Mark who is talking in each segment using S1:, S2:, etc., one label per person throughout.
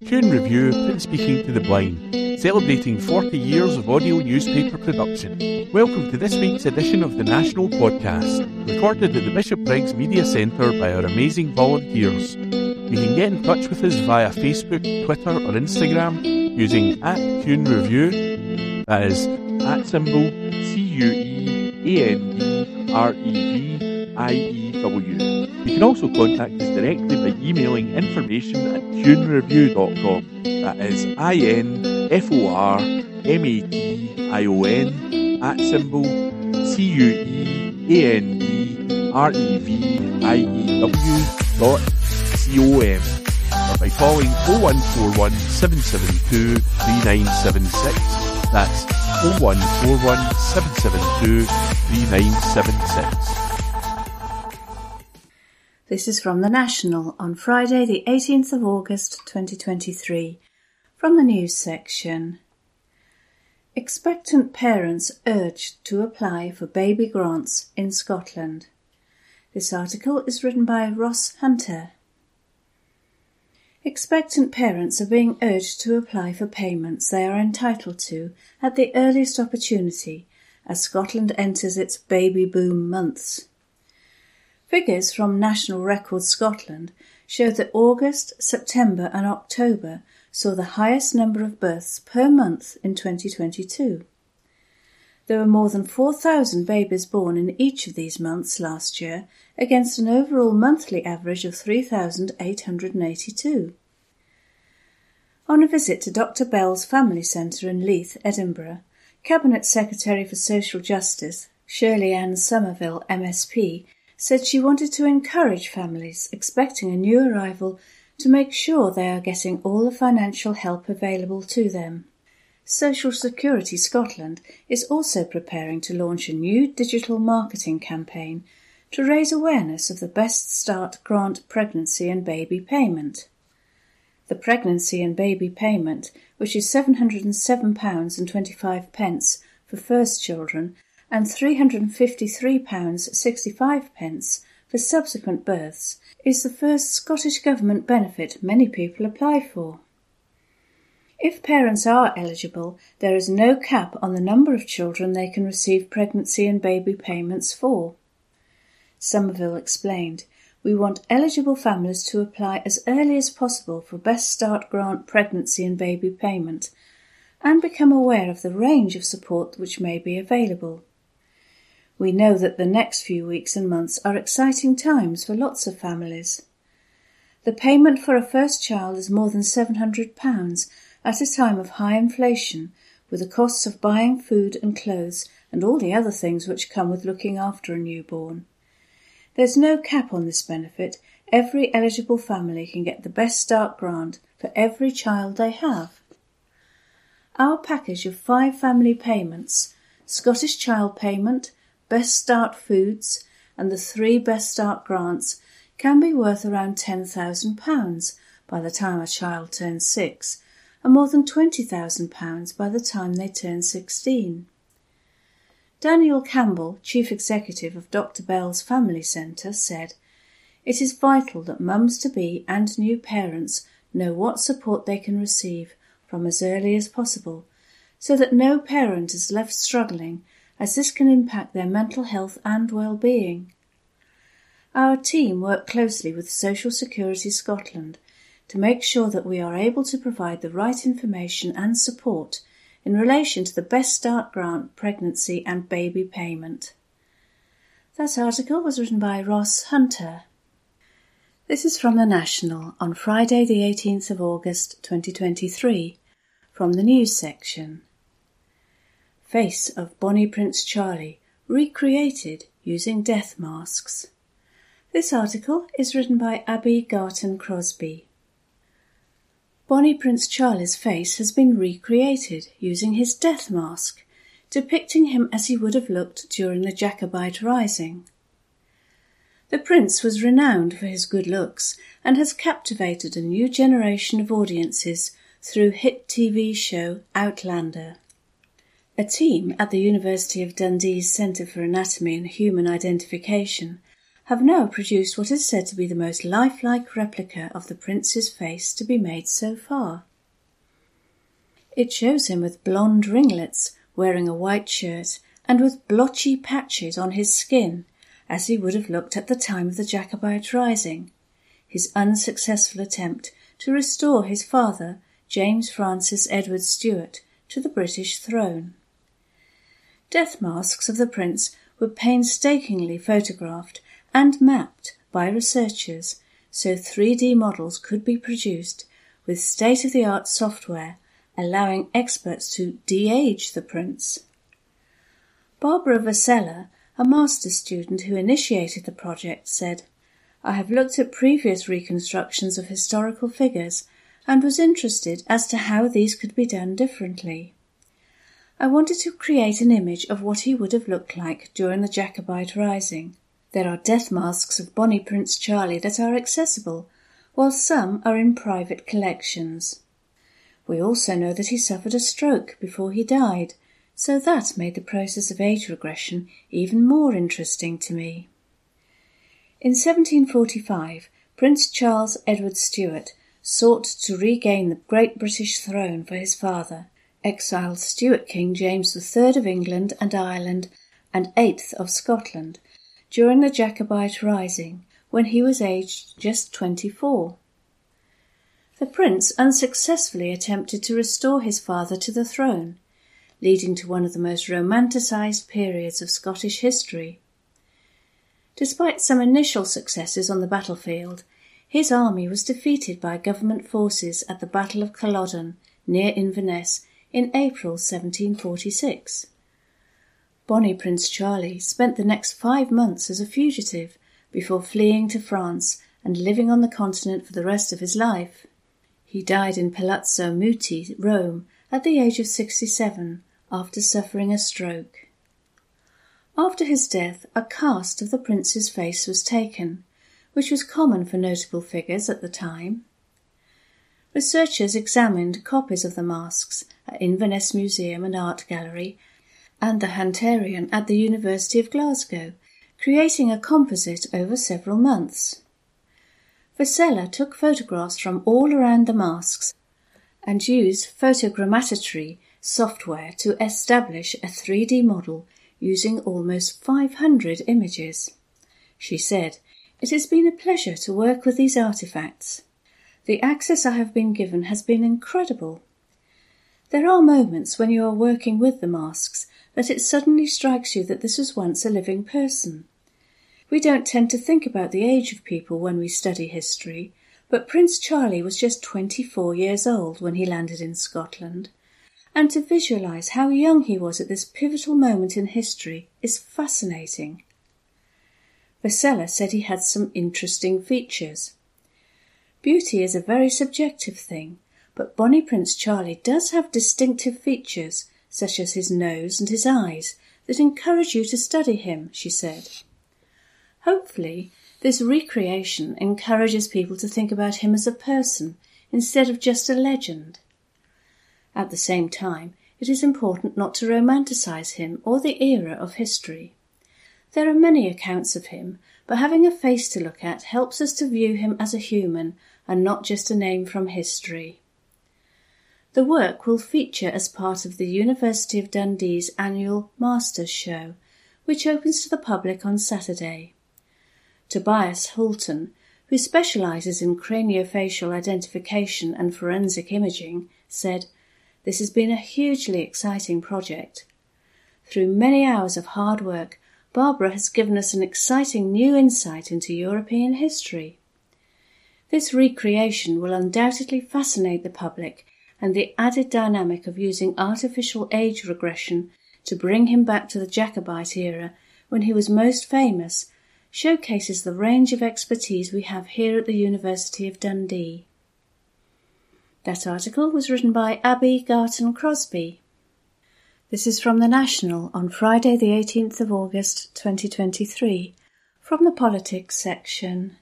S1: Tune Review, print speaking to the blind, celebrating 40 years of audio newspaper production. Welcome to this week's edition of the National Podcast, recorded at the Bishopbriggs Media Centre by our amazing volunteers. You can get in touch with us via Facebook, Twitter or Instagram using @TuneReview, that is @ CUEANDREVIEW. You can also contact us directly by emailing information@tunereview.com, that is INFORMATION@CUEANDREVIEW.com, or by calling 0141 772 3976. That's 0141 772 3976.
S2: This is from The National on Friday the 18th of August 2023, from the news section. Expectant parents urged to apply for baby grants in Scotland. This article is written by Ross Hunter. Expectant parents are being urged to apply for payments they are entitled to at the earliest opportunity as Scotland enters its baby boom months. Figures from National Records Scotland show that August, September and October saw the highest number of births per month in 2022. There were more than 4,000 babies born in each of these months last year, against an overall monthly average of 3,882. On a visit to Dr Bell's Family Centre in Leith, Edinburgh, Cabinet Secretary for Social Justice, Shirley Ann Somerville, MSP, said she wanted to encourage families expecting a new arrival to make sure they are getting all the financial help available to them. Social Security Scotland is also preparing to launch a new digital marketing campaign to raise awareness of the Best Start Grant pregnancy and baby payment. The pregnancy and baby payment, which is £707.25 for first children and £353.65 for subsequent births, is the first Scottish Government benefit many people apply for. If parents are eligible, there is no cap on the number of children they can receive pregnancy and baby payments for. Somerville explained, "We want eligible families to apply as early as possible for Best Start Grant pregnancy and baby payment and become aware of the range of support which may be available. We know that the next few weeks and months are exciting times for lots of families. The payment for a first child is more than £700 at a time of high inflation, with the costs of buying food and clothes and all the other things which come with looking after a newborn. There's no cap on this benefit. Every eligible family can get the Best Start Grant for every child they have. Our package of 5 family payments, Scottish Child Payment, Best Start Foods and the 3 Best Start Grants, can be worth around £10,000 by the time a child turns 6 and more than £20,000 by the time they turn 16. Daniel Campbell, Chief Executive of Dr Bell's Family Centre, said, "It is vital that mums-to-be and new parents know what support they can receive from as early as possible, so that no parent is left struggling, as this can impact their mental health and well-being." Our team work closely with Social Security Scotland to make sure that we are able to provide the right information and support in relation to the Best Start Grant pregnancy and baby payment. That article was written by Ross Hunter. This is from The National on Friday the 18th of August 2023, from the news section. Face of Bonnie Prince Charlie recreated using death masks. This article is written by Abby Garton Crosby. Bonnie Prince Charlie's face has been recreated using his death mask, depicting him as he would have looked during the Jacobite Rising. The Prince was renowned for his good looks and has captivated a new generation of audiences through hit TV show Outlander. A team at the University of Dundee's Centre for Anatomy and Human Identification have now produced what is said to be the most lifelike replica of the prince's face to be made so far. It shows him with blonde ringlets, wearing a white shirt, and with blotchy patches on his skin, as he would have looked at the time of the Jacobite Rising, his unsuccessful attempt to restore his father, James Francis Edward Stuart, to the British throne. Death masks of the prince were painstakingly photographed and mapped by researchers so 3D models could be produced with state-of-the-art software allowing experts to de-age the prince. Barbara Vasella, a master's student who initiated the project, said, "I have looked at previous reconstructions of historical figures and was interested as to how these could be done differently. I wanted to create an image of what he would have looked like during the Jacobite Rising. There are death masks of Bonnie Prince Charlie that are accessible, while some are in private collections. We also know that he suffered a stroke before he died, so that made the process of age regression even more interesting to me." In 1745, Prince Charles Edward Stuart sought to regain the great British throne for his father, exiled Stuart King James III of England and Ireland and 8th of Scotland, during the Jacobite Rising, when he was aged just 24. The prince unsuccessfully attempted to restore his father to the throne, leading to one of the most romanticised periods of Scottish history. Despite some initial successes on the battlefield, his army was defeated by government forces at the Battle of Culloden, near Inverness, in April 1746. Bonnie Prince Charlie spent the next 5 months as a fugitive before fleeing to France and living on the continent for the rest of his life. He died in Palazzo Muti, Rome, at the age of 67, after suffering a stroke. After his death, a cast of the prince's face was taken, which was common for notable figures at the time. Researchers examined copies of the masks at Inverness Museum and Art Gallery and the Hunterian at the University of Glasgow, creating a composite over several months. Vasella took photographs from all around the masks and used photogrammetry software to establish a 3D model using almost 500 images. She said, "It has been a pleasure to work with these artifacts. The access I have been given has been incredible. There are moments when you are working with the masks that it suddenly strikes you that this was once a living person. We don't tend to think about the age of people when we study history, but Prince Charlie was just 24 years old when he landed in Scotland, and to visualise how young he was at this pivotal moment in history is fascinating." Vasella said he had some interesting features. Beauty is a very subjective thing, but Bonnie Prince Charlie does have distinctive features, such as his nose and his eyes, that encourage you to study him, she said. Hopefully, this recreation encourages people to think about him as a person instead of just a legend. At the same time, it is important not to romanticize him or the era of history. There are many accounts of him, but having a face to look at helps us to view him as a human and not just a name from history. The work will feature as part of the University of Dundee's annual Masters Show, which opens to the public on Saturday. Tobias Hulton, who specialises in craniofacial identification and forensic imaging, said, "This has been a hugely exciting project. Through many hours of hard work, Barbara has given us an exciting new insight into European history. This recreation will undoubtedly fascinate the public, and the added dynamic of using artificial age regression to bring him back to the Jacobite era when he was most famous showcases the range of expertise we have here at the University of Dundee." That article was written by Abby Garton Crosby. This is from The National on Friday the 18th of August 2023, from the Politics section.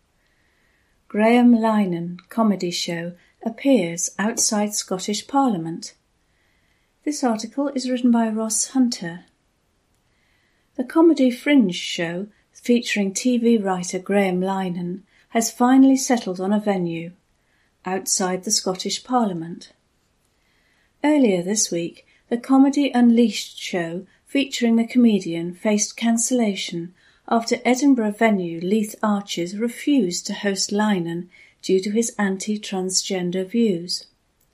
S2: Graham Linehan comedy show appears outside Scottish Parliament. This article is written by Ross Hunter. The comedy fringe show featuring TV writer Graham Linehan, has finally settled on a venue outside the Scottish Parliament. Earlier this week, the Comedy Unleashed show featuring the comedian faced cancellation after Edinburgh venue Leith Arches refused to host Linehan due to his anti-transgender views.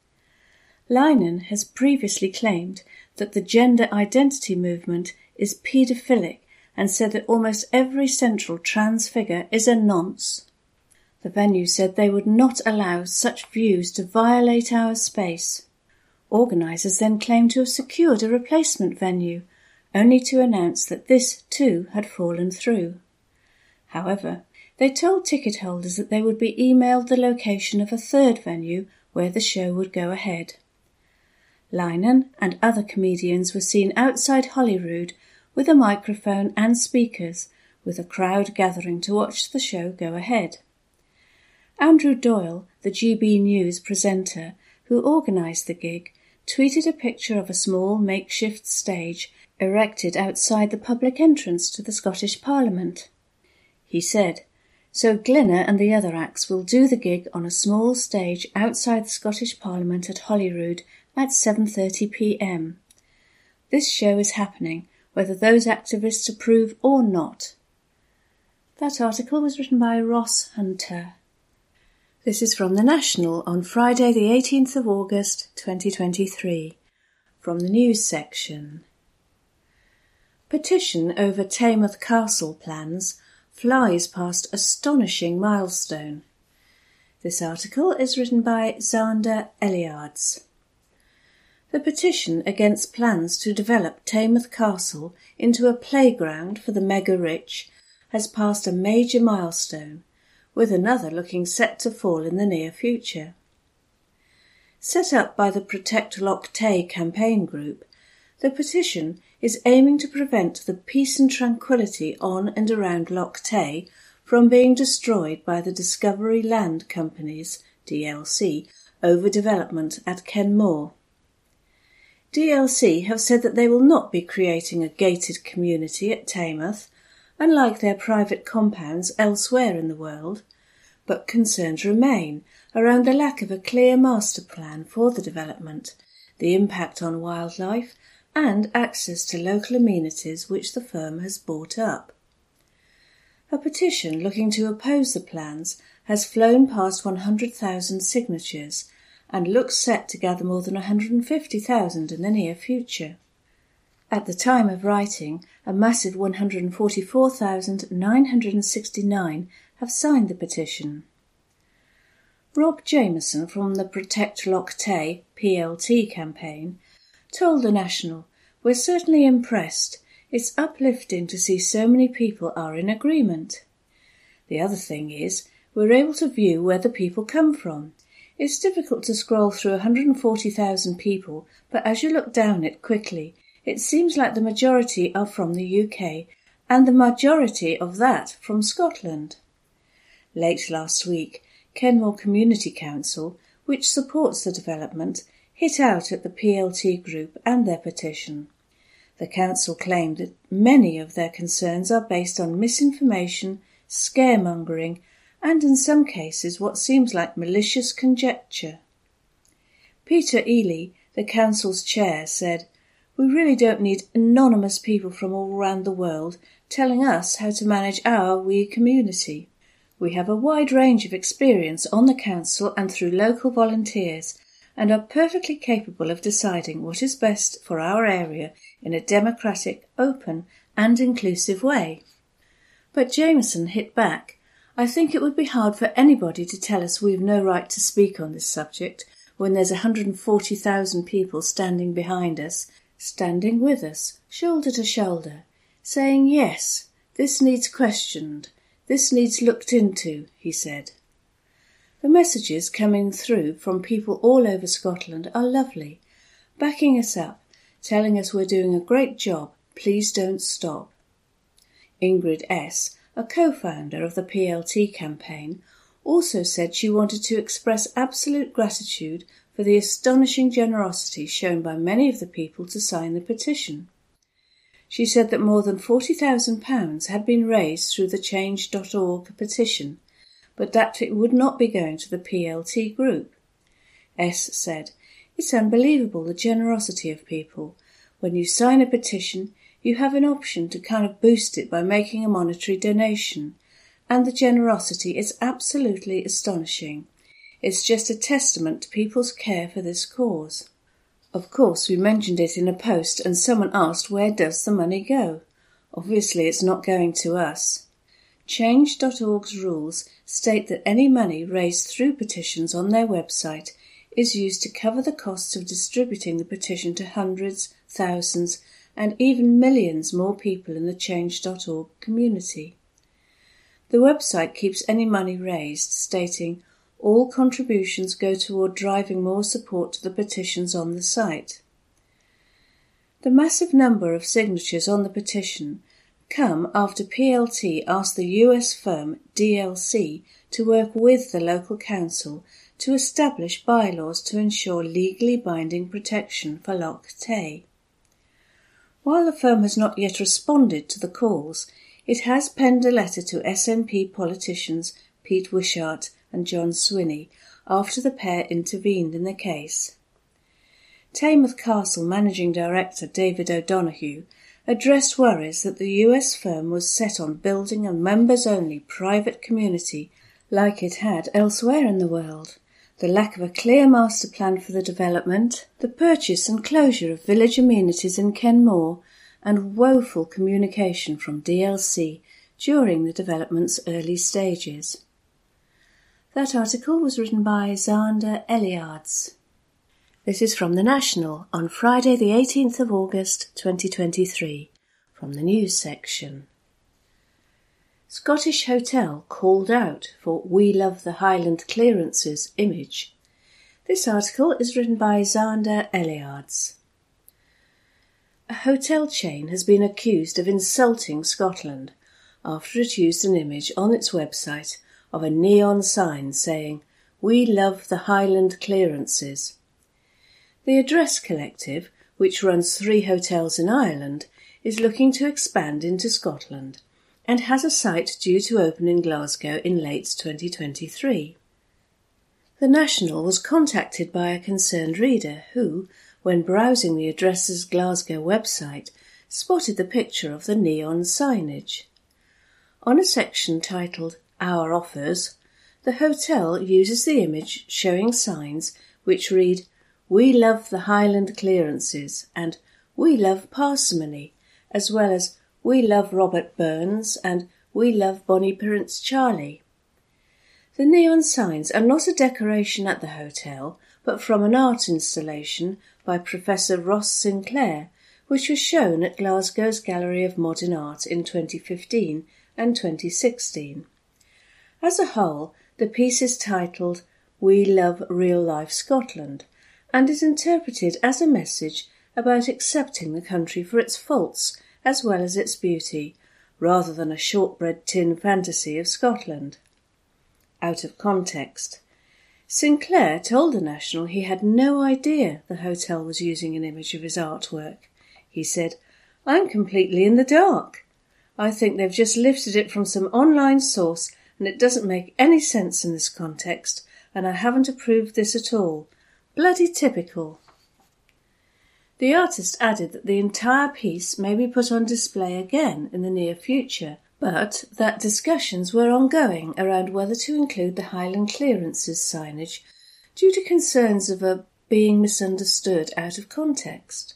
S2: Linehan has previously claimed that the gender identity movement is paedophilic and said that almost every central trans figure is a nonce. The venue said they would not allow such views to violate our space. Organisers then claimed to have secured a replacement venue, only to announce that this too had fallen through. However, they told ticket holders that they would be emailed the location of a third venue where the show would go ahead. Linehan and other comedians were seen outside Holyrood with a microphone and speakers, with a crowd gathering to watch the show go ahead. Andrew Doyle, the GB News presenter who organised the gig, tweeted a picture of a small makeshift stage erected outside the public entrance to the Scottish Parliament. He said, "So Glinner and the other acts will do the gig on a small stage outside the Scottish Parliament at Holyrood at 7:30 p.m. This show is happening, whether those activists approve or not." That article was written by Ross Hunter. This is from The National on Friday the 18th of August 2023, from the news section. Petition over Taymouth Castle plans flies past astonishing milestone. This article is written by Zander Eliards. The petition against plans to develop Taymouth Castle into a playground for the mega-rich has passed a major milestone, with another looking set to fall in the near future. Set up by the Protect Loch Tay campaign group, the petition is aiming to prevent the peace and tranquility on and around Loch Tay from being destroyed by the Discovery Land Company's, DLC, overdevelopment at Kenmore. DLC have said that they will not be creating a gated community at Taymouth, unlike their private compounds elsewhere in the world, but concerns remain around the lack of a clear master plan for the development, the impact on wildlife, and access to local amenities which the firm has bought up. A petition looking to oppose the plans has flown past 100,000 signatures and looks set to gather more than 150,000 in the near future. At the time of writing, a massive 144,969 have signed the petition. Rob Jameson from the Protect Loch Tay (PLT) campaign told The National, "We're certainly impressed. It's uplifting to see so many people are in agreement. The other thing is, we're able to view where the people come from. It's difficult to scroll through 140,000 people, but as you look down it quickly, it seems like the majority are from the UK, and the majority of that from Scotland." Late last week, Kenmore Community Council, which supports the development, hit out at the PLT group and their petition. The council claimed that many of their concerns are based on misinformation, scaremongering, and in some cases what seems like malicious conjecture. Peter Ely, the council's chair, said, "We really don't need anonymous people from all around the world telling us how to manage our wee community. We have a wide range of experience on the council and through local volunteers, and are perfectly capable of deciding what is best for our area in a democratic, open and inclusive way." But Jameson hit back, "I think it would be hard for anybody to tell us we've no right to speak on this subject when there's 140,000 people standing behind us, standing with us, shoulder to shoulder, saying, yes, this needs questioned, this needs looked into," he said. The messages coming through from people all over Scotland are lovely, backing us up, telling us we're doing a great job, please don't stop. Ingrid S., a co-founder of the PLT campaign, also said she wanted to express absolute gratitude for the astonishing generosity shown by many of the people to sign the petition. She said that more than £40,000 had been raised through the Change.org petition, but that it would not be going to the PLT group. S said, "It's unbelievable, the generosity of people. When you sign a petition, you have an option to kind of boost it by making a monetary donation, and the generosity is absolutely astonishing. It's just a testament to people's care for this cause." Of course, we mentioned it in a post and someone asked, where does the money go? Obviously, it's not going to us. Change.org's rules state that any money raised through petitions on their website is used to cover the costs of distributing the petition to hundreds, thousands, and even millions more people in the Change.org community. The website keeps any money raised, stating, "All contributions go toward driving more support to the petitions on the site." The massive number of signatures on the petition come after PLT asked the US firm DLC to work with the local council to establish bylaws to ensure legally binding protection for Loch Tay. While the firm has not yet responded to the calls, it has penned a letter to SNP politicians Pete Wishart and John Swinney after the pair intervened in the case. Taymouth Castle Managing Director David O'Donoghue addressed worries that the US firm was set on building a members-only private community like it had elsewhere in the world. The lack of a clear master plan for the development, the purchase and closure of village amenities in Kenmore, and woeful communication from DLC during the development's early stages. That article was written by Zander Eliards. This is from The National on Friday the 18th of August 2023, from the news section. Scottish hotel called out for "We Love the Highland Clearances" image. This article is written by Zander Eliards. A hotel chain has been accused of insulting Scotland after it used an image on its website of a neon sign saying, "We love the Highland Clearances." The Address Collective, which runs 3 hotels in Ireland, is looking to expand into Scotland and has a site due to open in Glasgow in late 2023. The National was contacted by a concerned reader who, when browsing the Address's Glasgow website, spotted the picture of the neon signage. On a section titled Our Offers, the hotel uses the image showing signs which read, "We love the Highland Clearances" and "We love Parsimony," as well as "We love Robert Burns" and "We love Bonnie Prince Charlie." The neon signs are not a decoration at the hotel, but from an art installation by Professor Ross Sinclair, which was shown at Glasgow's Gallery of Modern Art in 2015 and 2016. As a whole, the piece is titled "We Love Real Life Scotland" and is interpreted as a message about accepting the country for its faults as well as its beauty, rather than a shortbread tin fantasy of Scotland. Out of context. Sinclair told the National he had no idea the hotel was using an image of his artwork. He said, "I'm completely in the dark. I think they've just lifted it from some online source and it doesn't make any sense in this context, and I haven't approved this at all. Bloody typical." The artist added that the entire piece may be put on display again in the near future, but that discussions were ongoing around whether to include the Highland Clearances signage due to concerns of a being misunderstood out of context.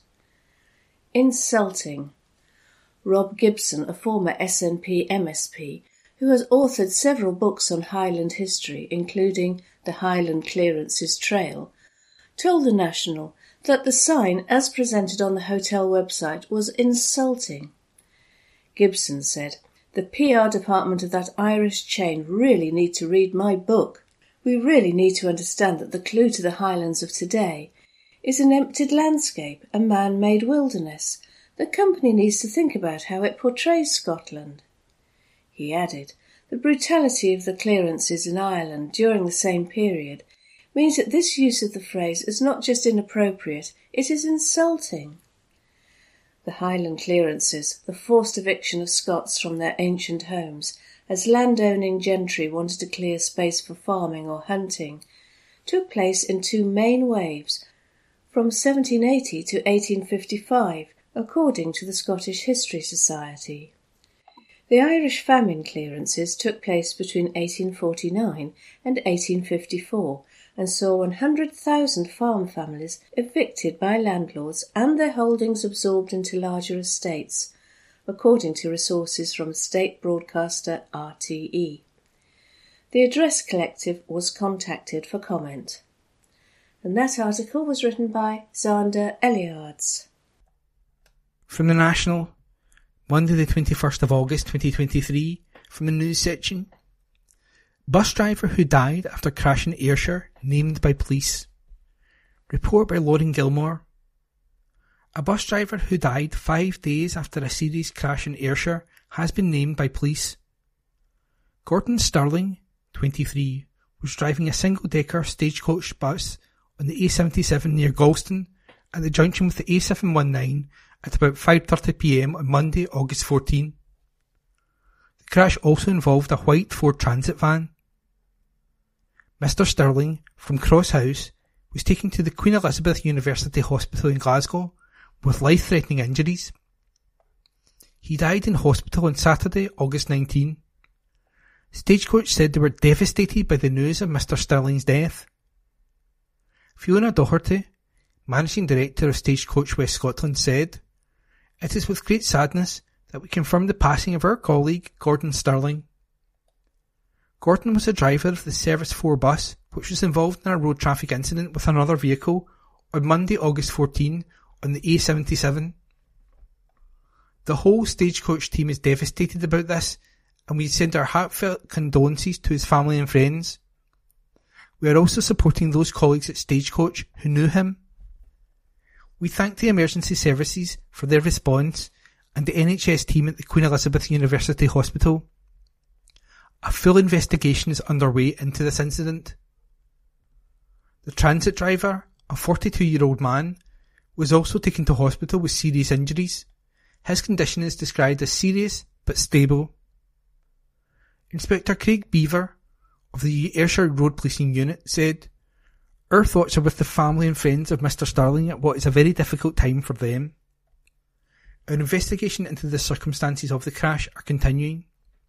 S2: Insulting. Rob Gibson, a former SNP MSP, who has authored several books on Highland history, including The Highland Clearances Trail, told the National that the sign as presented on the hotel website was insulting. Gibson said, "The PR department of that Irish chain really need to read my book. We really need to understand that the clue to the Highlands of today is an emptied landscape, a man-made wilderness. The company needs to think about how it portrays Scotland." He added, "The brutality of the clearances in Ireland during the same period means that this use of the phrase is not just inappropriate, it is insulting." The Highland clearances, the forced eviction of Scots from their ancient homes, as landowning gentry wanted to clear space for farming or hunting, took place in two main waves from 1780 to 1855, according to the Scottish History Society. The Irish famine clearances took place between 1849 and 1854 and saw 100,000 farm families evicted by landlords and their holdings absorbed into larger estates, according to resources from state broadcaster RTE. The Address Collective was contacted for comment. And that article was written by Zander Eliards.
S3: From the National, Monday the 21st of August 2023, from the news section. Bus driver who died after crash in Ayrshire named by police. Report by Lauren Gilmore. A bus driver who died 5 days after a serious crash in Ayrshire has been named by police. Gordon Sterling, 23, was driving a single-decker stagecoach bus on the A77 near Galston at the junction with the A719 at about 5:30 p.m. on Monday, August 14. The crash also involved a white Ford Transit van. Mr. Sterling, from Cross House, was taken to the Queen Elizabeth University Hospital in Glasgow with life-threatening injuries. He died in hospital on Saturday, August 19. Stagecoach said they were devastated by the news of Mr. Sterling's death. Fiona Doherty, Managing Director of Stagecoach West Scotland, said, "It is with great sadness that we confirm the passing of our colleague, Gordon Sterling. Gordon was a driver of the Service 4 bus, which was involved in a road traffic incident with another vehicle on Monday, August 14, on the A77. The whole Stagecoach team is devastated about this, and we send our heartfelt condolences to his family and friends. We are also supporting those colleagues at Stagecoach who knew him. We thank the emergency services for their response and the NHS team at the Queen Elizabeth University Hospital. A full investigation is underway into this incident." The transit driver, a 42-year-old man, was also taken to hospital with serious injuries. His condition is described as serious but stable. Inspector Craig Beaver of the Ayrshire Road Policing Unit said, "Our thoughts are with the family and friends of Mr. Sterling at what is a very difficult time for them. Our investigation into the circumstances of the crash are continuing.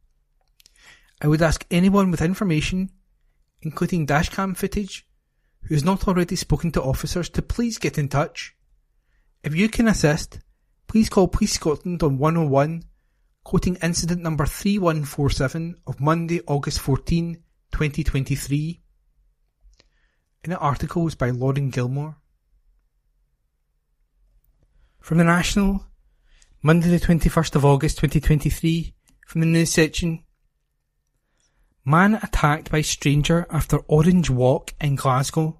S3: I would ask anyone with information, including dashcam footage, who has not already spoken to officers to please get in touch. If you can assist, please call Police Scotland on 101, quoting incident number 3147 of Monday, August 14, 2023. And the article was by Lauren Gilmore. From the National, Monday the 21st of August 2023, from the news section. Man attacked by stranger after Orange Walk in Glasgow,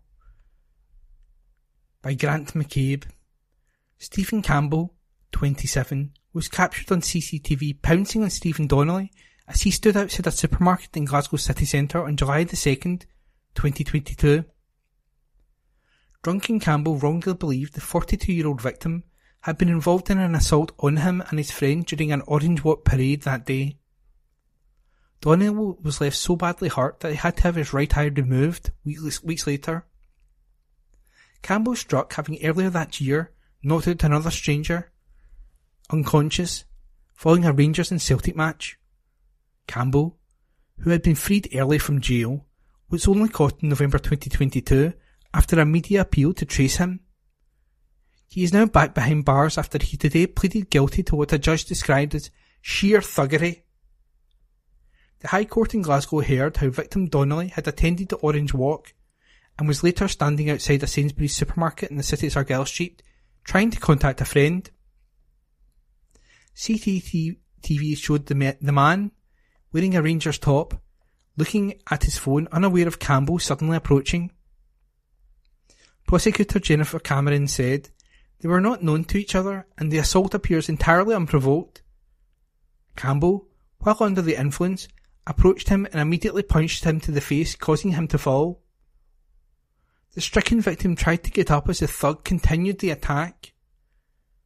S3: by Grant McCabe. Stephen Campbell, 27, was captured on CCTV pouncing on Stephen Donnelly as he stood outside a supermarket in Glasgow city centre on July the 2nd, 2022. Drunken Campbell wrongly believed the 42-year-old victim had been involved in an assault on him and his friend during an Orange Walk parade that day. Donnelly was left so badly hurt that he had to have his right eye removed weeks later. Campbell struck having earlier that year knocked out another stranger, unconscious, following a Rangers and Celtic match. Campbell, who had been freed early from jail, was only caught in November 2022 after a media appeal to trace him. He is now back behind bars after he today pleaded guilty to what a judge described as sheer thuggery. The High Court in Glasgow heard how victim Donnelly had attended the Orange Walk and was later standing outside a Sainsbury's supermarket in the city's Argyle Street trying to contact a friend. CCTV showed the man, wearing a Rangers top, looking at his phone unaware of Campbell suddenly approaching. Prosecutor Jennifer Cameron said they were not known to each other and the assault appears entirely unprovoked. Campbell, while under the influence, approached him and immediately punched him to the face, causing him to fall. The stricken victim tried to get up as the thug continued the attack.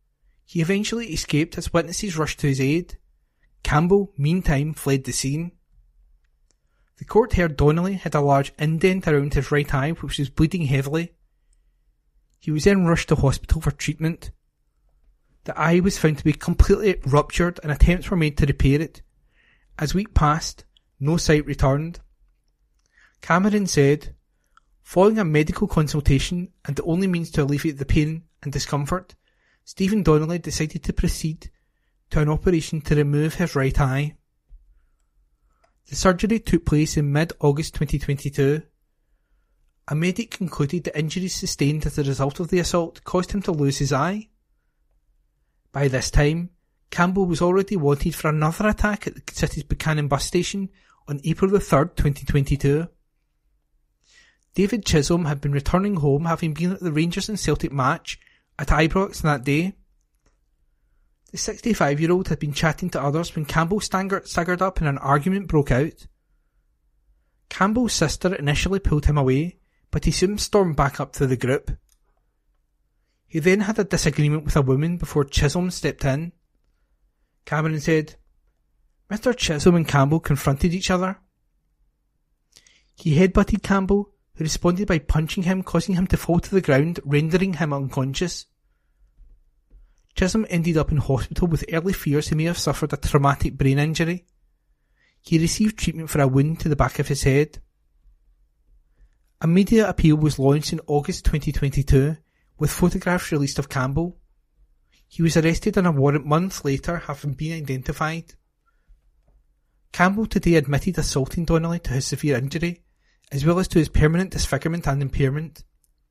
S3: He eventually escaped as witnesses rushed to his aid. Campbell, meantime, fled the scene. The court heard Donnelly had a large indent around his right eye which was bleeding heavily. He was then rushed to hospital for treatment. The eye was found to be completely ruptured and attempts were made to repair it. As week passed, no sight returned. Cameron said, "Following a medical consultation and the only means to alleviate the pain and discomfort, Stephen Donnelly decided to proceed to an operation to remove his right eye." The surgery took place in mid-August 2022. A medic concluded the injuries sustained as a result of the assault caused him to lose his eye. By this time, Campbell was already wanted for another attack at the city's Buchanan bus station on April 3rd, 2022. David Chisholm had been returning home having been at the Rangers and Celtic match at Ibrox that day. The 65-year-old had been chatting to others when Campbell staggered up and an argument broke out. Campbell's sister initially pulled him away, but he soon stormed back up to the group. He then had a disagreement with a woman before Chisholm stepped in. Cameron said, "Mr. Chisholm and Campbell confronted each other. He headbutted Campbell, who responded by punching him, causing him to fall to the ground, rendering him unconscious. Chisholm ended up in hospital with early fears he may have suffered a traumatic brain injury. He received treatment for a wound to the back of his head. A media appeal was launched in August 2022, with photographs released of Campbell. He was arrested on a warrant months later, having been identified. Campbell today admitted assaulting Donnelly to his severe injury, as well as to his permanent disfigurement and impairment.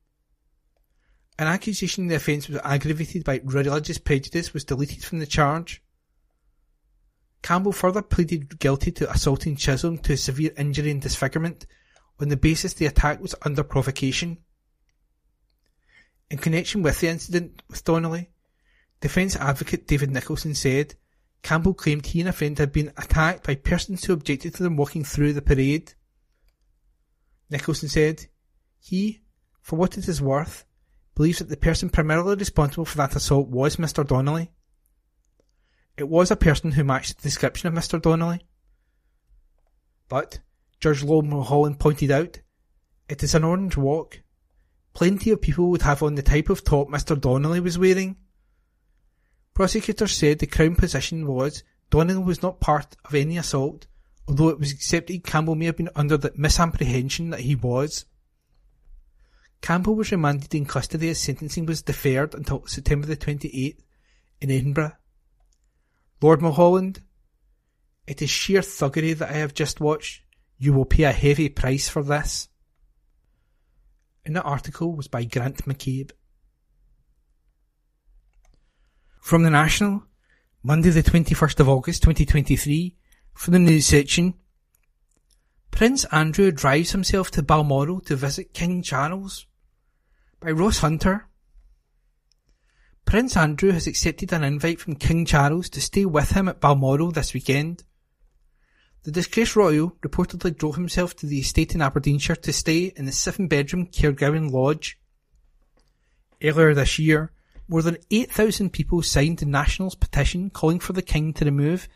S3: An accusation the offence was aggravated by religious prejudice was deleted from the charge. Campbell further pleaded guilty to assaulting Chisholm to his severe injury and disfigurement on the basis the attack was under provocation. In connection with the incident with Donnelly, defence advocate David Nicholson said Campbell claimed he and a friend had been attacked by persons who objected to them walking through the parade. Nicholson said, he, for what it is worth, believes that the person primarily responsible for that assault was Mr. Donnelly. It was a person who matched the description of Mr. Donnelly. But, Judge Lord Mulholland pointed out, it is an orange walk. Plenty of people would have on the type of top Mr. Donnelly was wearing. Prosecutors said the Crown position was Donnelly was not part of any assault, although it was accepted Campbell may have been under the misapprehension that he was. Campbell was remanded in custody as sentencing was deferred until September the 28th in Edinburgh. Lord Mulholland, it is sheer thuggery that I have just watched. You will pay a heavy price for this. And the article was by Grant McCabe. From the National, Monday the 21st of August 2023, from the news section. Prince Andrew drives himself to Balmoral to visit King Charles, by Ross Hunter. Prince Andrew has accepted an invite from King Charles to stay with him at Balmoral this weekend. The disgraced royal reportedly drove himself to the estate in Aberdeenshire to stay in the 7-bedroom Cairgowan Lodge. Earlier this year, more than 8,000 people signed the National's petition calling for the King to remove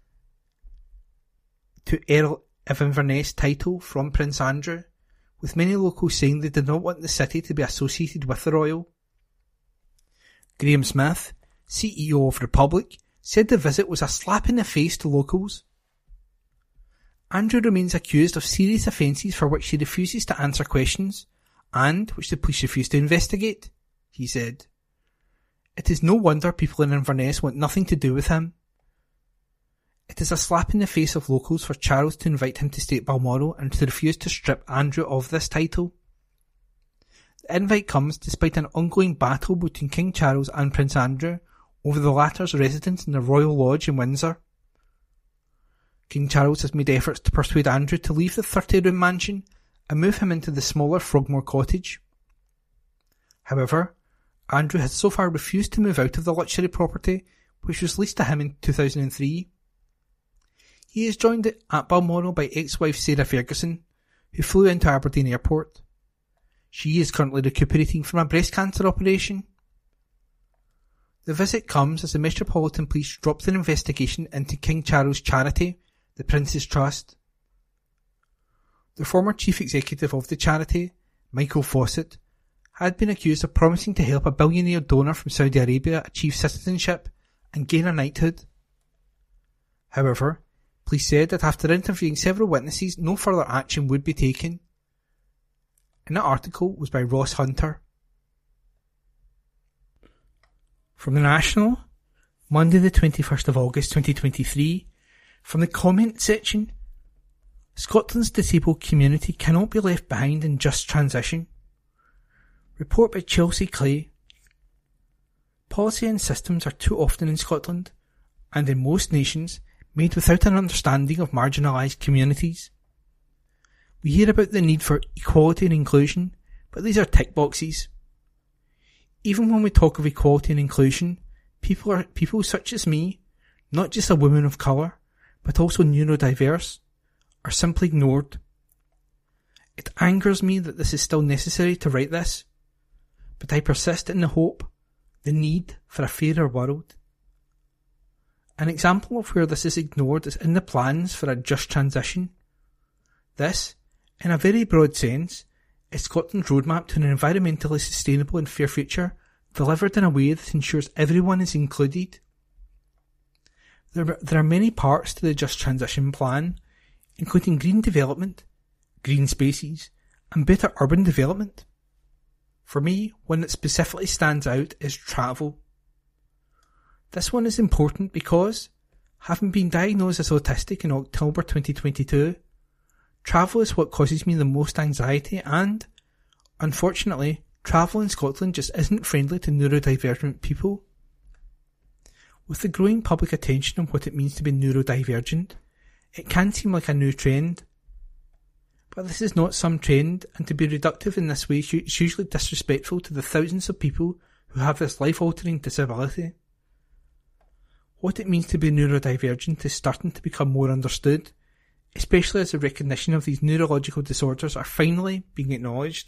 S3: to Earl of Inverness title from Prince Andrew, with many locals saying they did not want the city to be associated with the royal. Graham Smith, CEO of Republic, said the visit was a slap in the face to locals. Andrew remains accused of serious offences for which he refuses to answer questions, and which the police refuse to investigate, he said. It is no wonder people in Inverness want nothing to do with him. It is a slap in the face of locals for Charles to invite him to stay at Balmoral and to refuse to strip Andrew of this title. The invite comes despite an ongoing battle between King Charles and Prince Andrew over the latter's residence in the Royal Lodge in Windsor. King Charles has made efforts to persuade Andrew to leave the 30-room mansion and move him into the smaller Frogmore cottage. However, Andrew has so far refused to move out of the luxury property, which was leased to him in 2003. He is joined at Balmoral by ex-wife Sarah Ferguson, who flew into Aberdeen Airport. She is currently recuperating from a breast cancer operation. The visit comes as the Metropolitan Police dropped an investigation into King Charles' charity, the Prince's Trust. The former chief executive of the charity, Michael Fawcett, had been accused of promising to help a billionaire donor from Saudi Arabia achieve citizenship and gain a knighthood. However, police said that after interviewing several witnesses, no further action would be taken. And that article was by Ross Hunter. From the National, Monday the 21st of August 2023, from the comment section, Scotland's disabled community cannot be left behind in just transition. Report by Chelsea Clay. Policy and systems are too often in Scotland, and in most nations, made without an understanding of marginalised communities. We hear about the need for equality and inclusion, but these are tick boxes. Even when we talk of equality and inclusion, people such as me, not just a woman of colour, but also neurodiverse, are simply ignored. It angers me that this is still necessary to write this, but I persist in the hope, the need for a fairer world. An example of where this is ignored is in the plans for a just transition. This, in a very broad sense, is Scotland's roadmap to an environmentally sustainable and fair future, delivered in a way that ensures everyone is included. There are many parts to the Just Transition plan, including green development, green spaces, and better urban development. For me, one that specifically stands out is travel. This one is important because, having been diagnosed as autistic in October 2022, travel is what causes me the most anxiety and, unfortunately, travel in Scotland just isn't friendly to neurodivergent people. With the growing public attention on what it means to be neurodivergent, it can seem like a new trend. But this is not some trend, and to be reductive in this way is usually disrespectful to the thousands of people who have this life-altering disability. What it means to be neurodivergent is starting to become more understood, especially as the recognition of these neurological disorders are finally being acknowledged.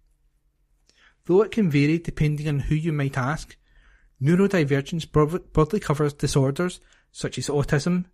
S3: Though it can vary depending on who you might ask, neurodivergence broadly covers disorders such as autism,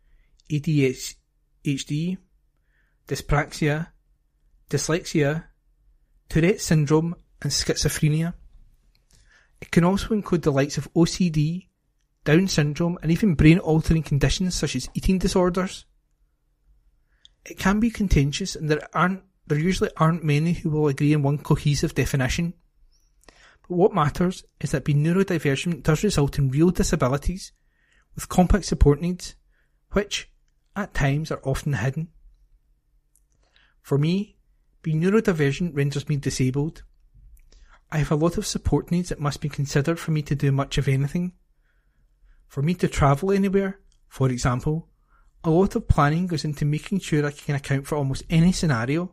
S3: ADHD, dyspraxia, dyslexia, Tourette syndrome and schizophrenia. It can also include the likes of OCD, Down syndrome and even brain-altering conditions such as eating disorders. It can be contentious and there usually aren't many who will agree on one cohesive definition. But what matters is that being neurodivergent does result in real disabilities with complex support needs, which, at times, are often hidden. For me, being neurodivergent renders me disabled. I have a lot of support needs that must be considered for me to do much of anything. For me to travel anywhere, for example, a lot of planning goes into making sure I can account for almost any scenario.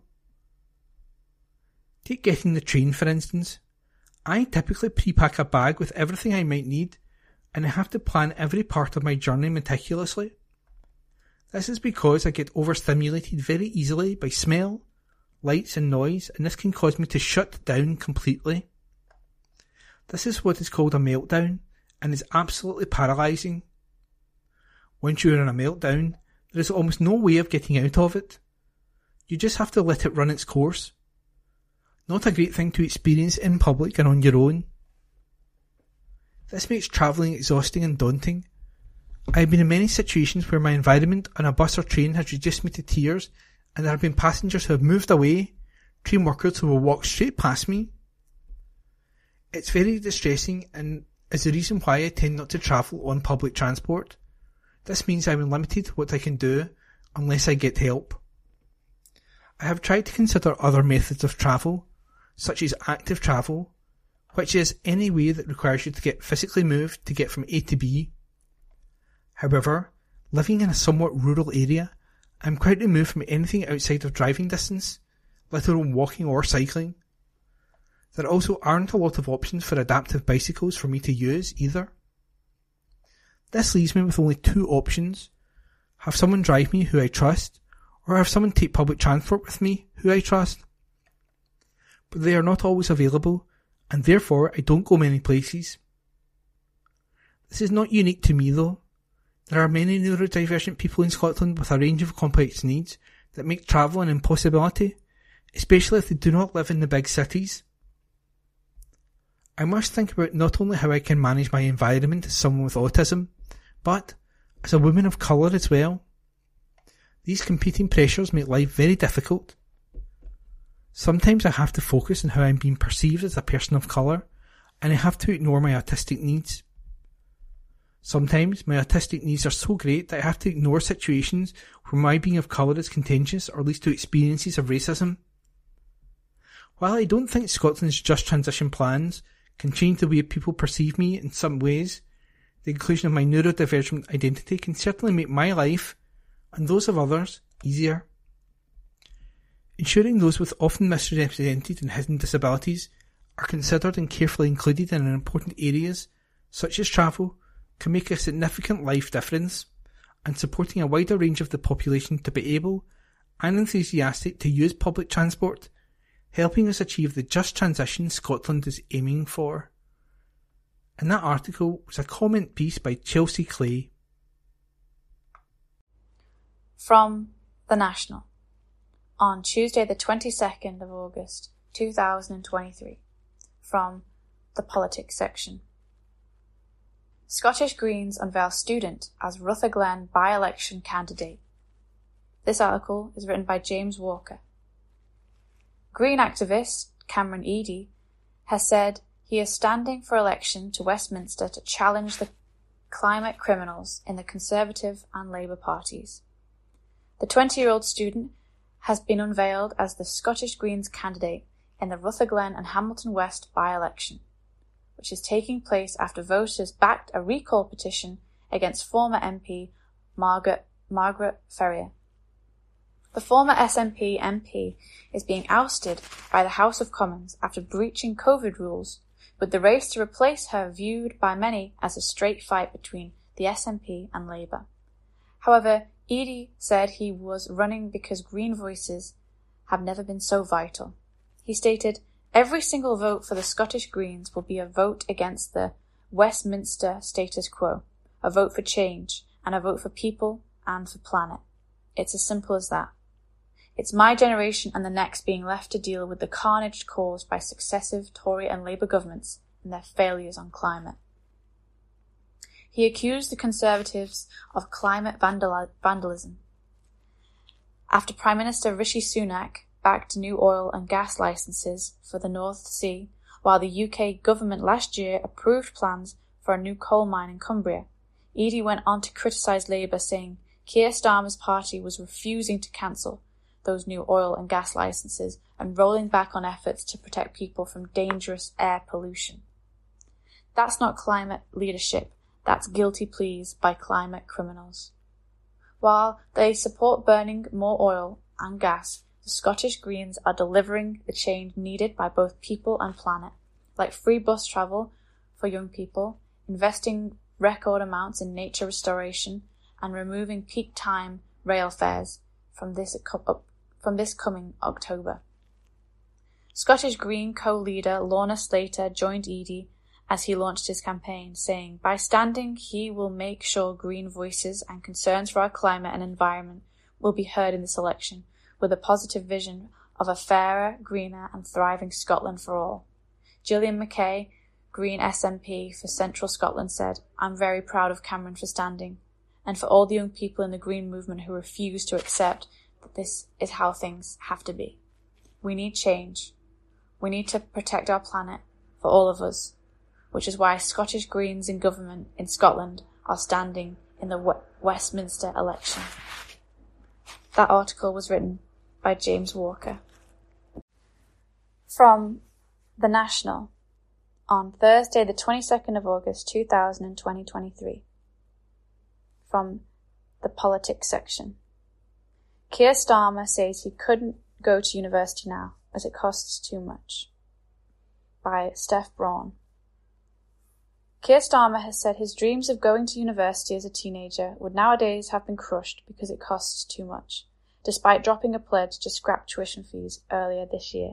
S3: Take getting the train, for instance. I typically pre-pack a bag with everything I might need, and I have to plan every part of my journey meticulously. This is because I get overstimulated very easily by smell, lights and noise, and this can cause me to shut down completely. This is what is called a meltdown, and is absolutely paralysing. Once you're in a meltdown, there is almost no way of getting out of it. You just have to let it run its course. Not a great thing to experience in public and on your own. This makes travelling exhausting and daunting. I have been in many situations where my environment on a bus or train has reduced me to tears, and there have been passengers who have moved away, train workers who will walk straight past me. It's very distressing and is the reason why I tend not to travel on public transport. This means I'm limited what I can do unless I get help. I have tried to consider other methods of travel, such as active travel, which is any way that requires you to get physically moved to get from A to B. However, living in a somewhat rural area, I'm quite removed from anything outside of driving distance, let alone walking or cycling. There also aren't a lot of options for adaptive bicycles for me to use either. This leaves me with only two options: have someone drive me who I trust, or have someone take public transport with me who I trust. But they are not always available, and therefore I don't go many places. This is not unique to me though. There are many neurodivergent people in Scotland with a range of complex needs that make travel an impossibility, especially if they do not live in the big cities. I must think about not only how I can manage my environment as someone with autism, but as a woman of colour as well. These competing pressures make life very difficult. Sometimes I have to focus on how I'm being perceived as a person of colour, and I have to ignore my autistic needs. Sometimes my autistic needs are so great that I have to ignore situations where my being of colour is contentious or leads to experiences of racism. While I don't think Scotland's just transition plans can change the way people perceive me in some ways, the inclusion of my neurodivergent identity can certainly make my life, and those of others, easier. Ensuring those with often misrepresented and hidden disabilities are considered and carefully included in important areas, such as travel, can make a significant life difference, and supporting a wider range of the population to be able and enthusiastic to use public transport, helping us achieve the just transition Scotland is aiming for. And that article was a comment piece by Chelsea Clay.
S4: From The National, on Tuesday the 22nd of August 2023, from the Politics section. Scottish Greens unveil student as Rutherglen by-election candidate. This article is written by James Walker. Green activist Cameron Eadie has said he is standing for election to Westminster to challenge the climate criminals in the Conservative and Labour parties. The 20-year-old student has been unveiled as the Scottish Greens candidate in the Rutherglen and Hamilton West by-election, which is taking place after voters backed a recall petition against former MP Margaret Ferrier. The former SNP MP is being ousted by the House of Commons after breaching COVID rules, with the race to replace her viewed by many as a straight fight between the SNP and Labour. However, Eadie said he was running because Green voices have never been so vital. He stated, "Every single vote for the Scottish Greens will be a vote against the Westminster status quo, a vote for change, and a vote for people and for planet. It's as simple as that. It's my generation and the next being left to deal with the carnage caused by successive Tory and Labour governments and their failures on climate." He accused the Conservatives of climate vandalism. After Prime Minister Rishi Sunak backed new oil and gas licences for the North Sea, while the UK government last year approved plans for a new coal mine in Cumbria, Eadie went on to criticise Labour, saying Keir Starmer's party was refusing to cancel those new oil and gas licences and rolling back on efforts to protect people from dangerous air pollution. That's not climate leadership, that's guilty pleas by climate criminals. While they support burning more oil and gas, the Scottish Greens are delivering the change needed by both people and planet, like free bus travel for young people, investing record amounts in nature restoration, and removing peak time rail fares from this coming October. Scottish Green co-leader Lorna Slater joined Eadie as he launched his campaign, saying, "By standing, he will make sure Green voices and concerns for our climate and environment will be heard in this election, with a positive vision of a fairer, greener and thriving Scotland for all." Gillian Mackay, Green SNP for Central Scotland, said, "I'm very proud of Cameron for standing, and for all the young people in the Green movement who refuse to accept that this is how things have to be. We need change. We need to protect our planet for all of us, which is why Scottish Greens in government in Scotland are standing in the Westminster election." That article was written by James Walker. From The National, on Thursday the 22nd of August 2023. From the Politics section. Keir Starmer says he couldn't go to university now as it costs too much. By Steph Braun. Keir Starmer has said his dreams of going to university as a teenager would nowadays have been crushed because it costs too much, despite dropping a pledge to scrap tuition fees earlier this year.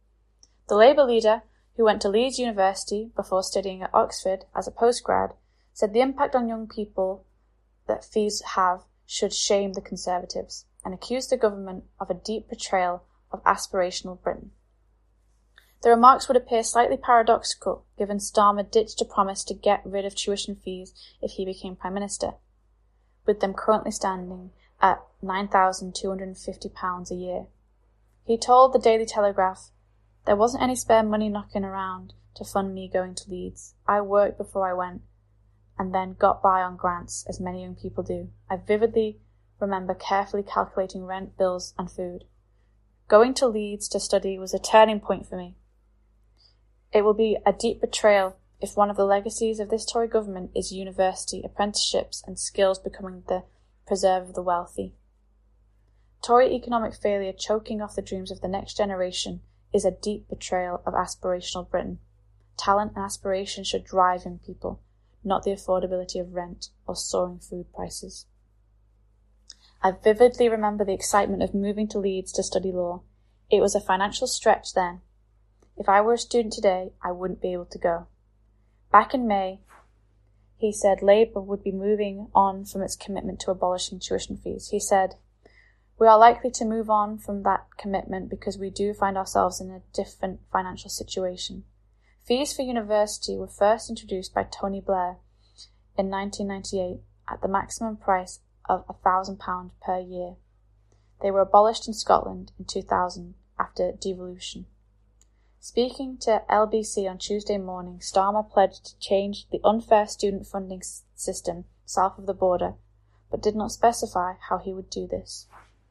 S4: The Labour leader, who went to Leeds University before studying at Oxford as a postgrad, said the impact on young people that fees have should shame the Conservatives, and accused the government of a deep betrayal of aspirational Britain. The remarks would appear slightly paradoxical, given Starmer ditched a promise to get rid of tuition fees if he became Prime Minister, with them currently standing at £9,250 a year. He told the Daily Telegraph, "There wasn't any spare money knocking around to fund me going to Leeds. I worked before I went, and then got by on grants, as many young people do. I vividly remember carefully calculating rent, bills and food. Going to Leeds to study was a turning point for me. It will be a deep betrayal if one of the legacies of this Tory government is university, apprenticeships and skills becoming the preserve of the wealthy. Tory economic failure choking off the dreams of the next generation is a deep betrayal of aspirational Britain. Talent and aspiration should drive young people, not the affordability of rent or soaring food prices. I vividly remember the excitement of moving to Leeds to study law. It was a financial stretch then. If I were a student today, I wouldn't be able to go." Back in May, he said Labour would be moving on from its commitment to abolishing tuition fees. He said, "We are likely to move on from that commitment because we do find ourselves in a different financial situation. Fees for university were first introduced by Tony Blair in 1998 at the maximum price of £1,000 per year. They were abolished in Scotland in 2000 after devolution." Speaking to LBC on Tuesday morning, Starmer pledged to change the unfair student funding system south of the border, but did not specify how he would do this.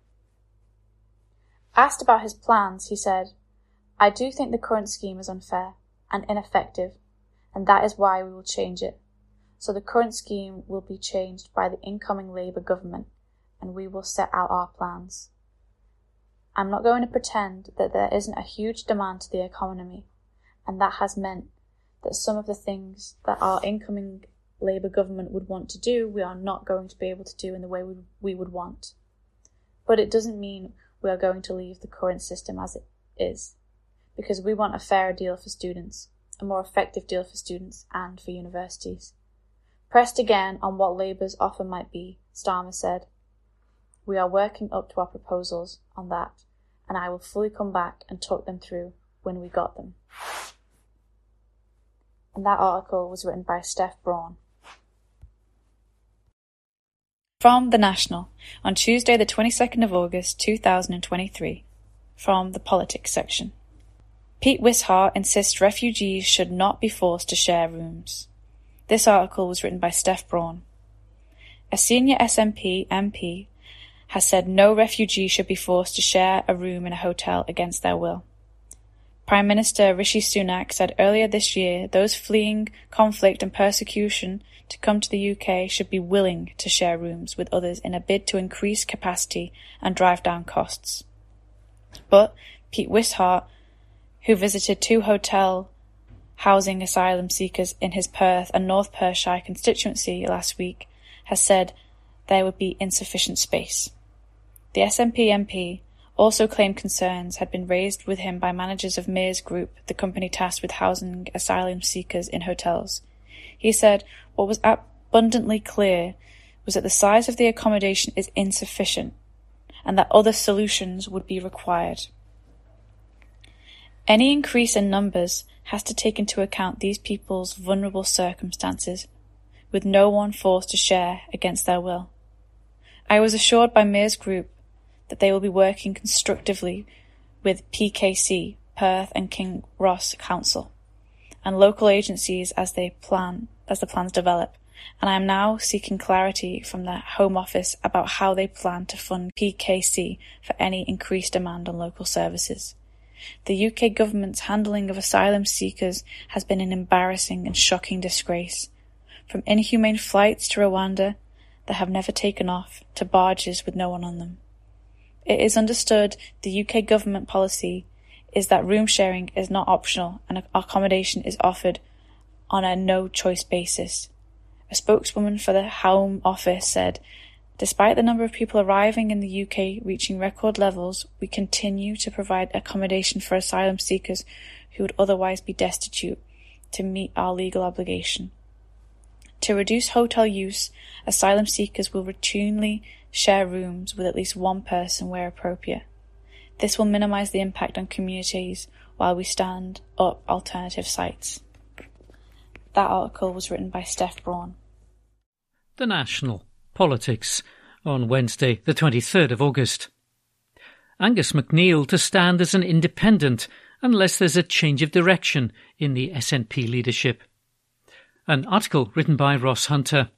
S4: Asked about his plans, he said, "I do think the current scheme is unfair and ineffective, and that is why we will change it. So the current scheme will be changed by the incoming Labour government, and we will set out our plans. I'm not going to pretend that there isn't a huge demand to the economy, and that has meant that some of the things that our incoming Labour government would want to do, we are not going to be able to do in the way we would want. But it doesn't mean we are going to leave the current system as it is, because we want a fairer deal for students, a more effective deal for students and for universities." Pressed again on what Labour's offer might be, Starmer said, "We are working up to our proposals on that, and I will fully come back and talk them through when we got them." And that article was written by Steph Braun. From The National, on Tuesday the 22nd of August 2023, from the Politics section. Pete Wishart insists refugees should not be forced to share rooms. This article was written by Steph Braun. A senior SNP MP has said no refugee should be forced to share a room in a hotel against their will. Prime Minister Rishi Sunak said earlier this year those fleeing conflict and persecution to come to the UK should be willing to share rooms with others in a bid to increase capacity and drive down costs. But Pete Wishart, who visited 2 hotel housing asylum seekers in his Perth and North Perthshire constituency last week, has said there would be insufficient space. The SNP MP also claimed concerns had been raised with him by managers of Mears Group, the company tasked with housing asylum seekers in hotels. He said what was abundantly clear was that the size of the accommodation is insufficient and that other solutions would be required. Any increase in numbers has to take into account these people's vulnerable circumstances, with no one forced to share against their will. I was assured by Mears Group that they will be working constructively with PKC, Perth and King Ross Council, and local agencies as the plans develop, and I am now seeking clarity from the Home Office about how they plan to fund PKC for any increased demand on local services. The UK government's handling of asylum seekers has been an embarrassing and shocking disgrace, from inhumane flights to Rwanda that have never taken off to barges with no one on them. It is understood the UK government policy is that room sharing is not optional and accommodation is offered on a no-choice basis. A spokeswoman for the Home Office said, "Despite the number of people arriving in the UK reaching record levels, we continue to provide accommodation for asylum seekers who would otherwise be destitute to meet our legal obligation. To reduce hotel use, asylum seekers will routinely share rooms with at least one person where appropriate. This will minimise the impact on communities while we stand up alternative sites. That article was written by Steph Braun.
S5: The National Politics on Wednesday, the 23rd of August. Angus MacNeil to stand as an independent unless there's a change of direction in the SNP leadership. An article written by Ross Hunter.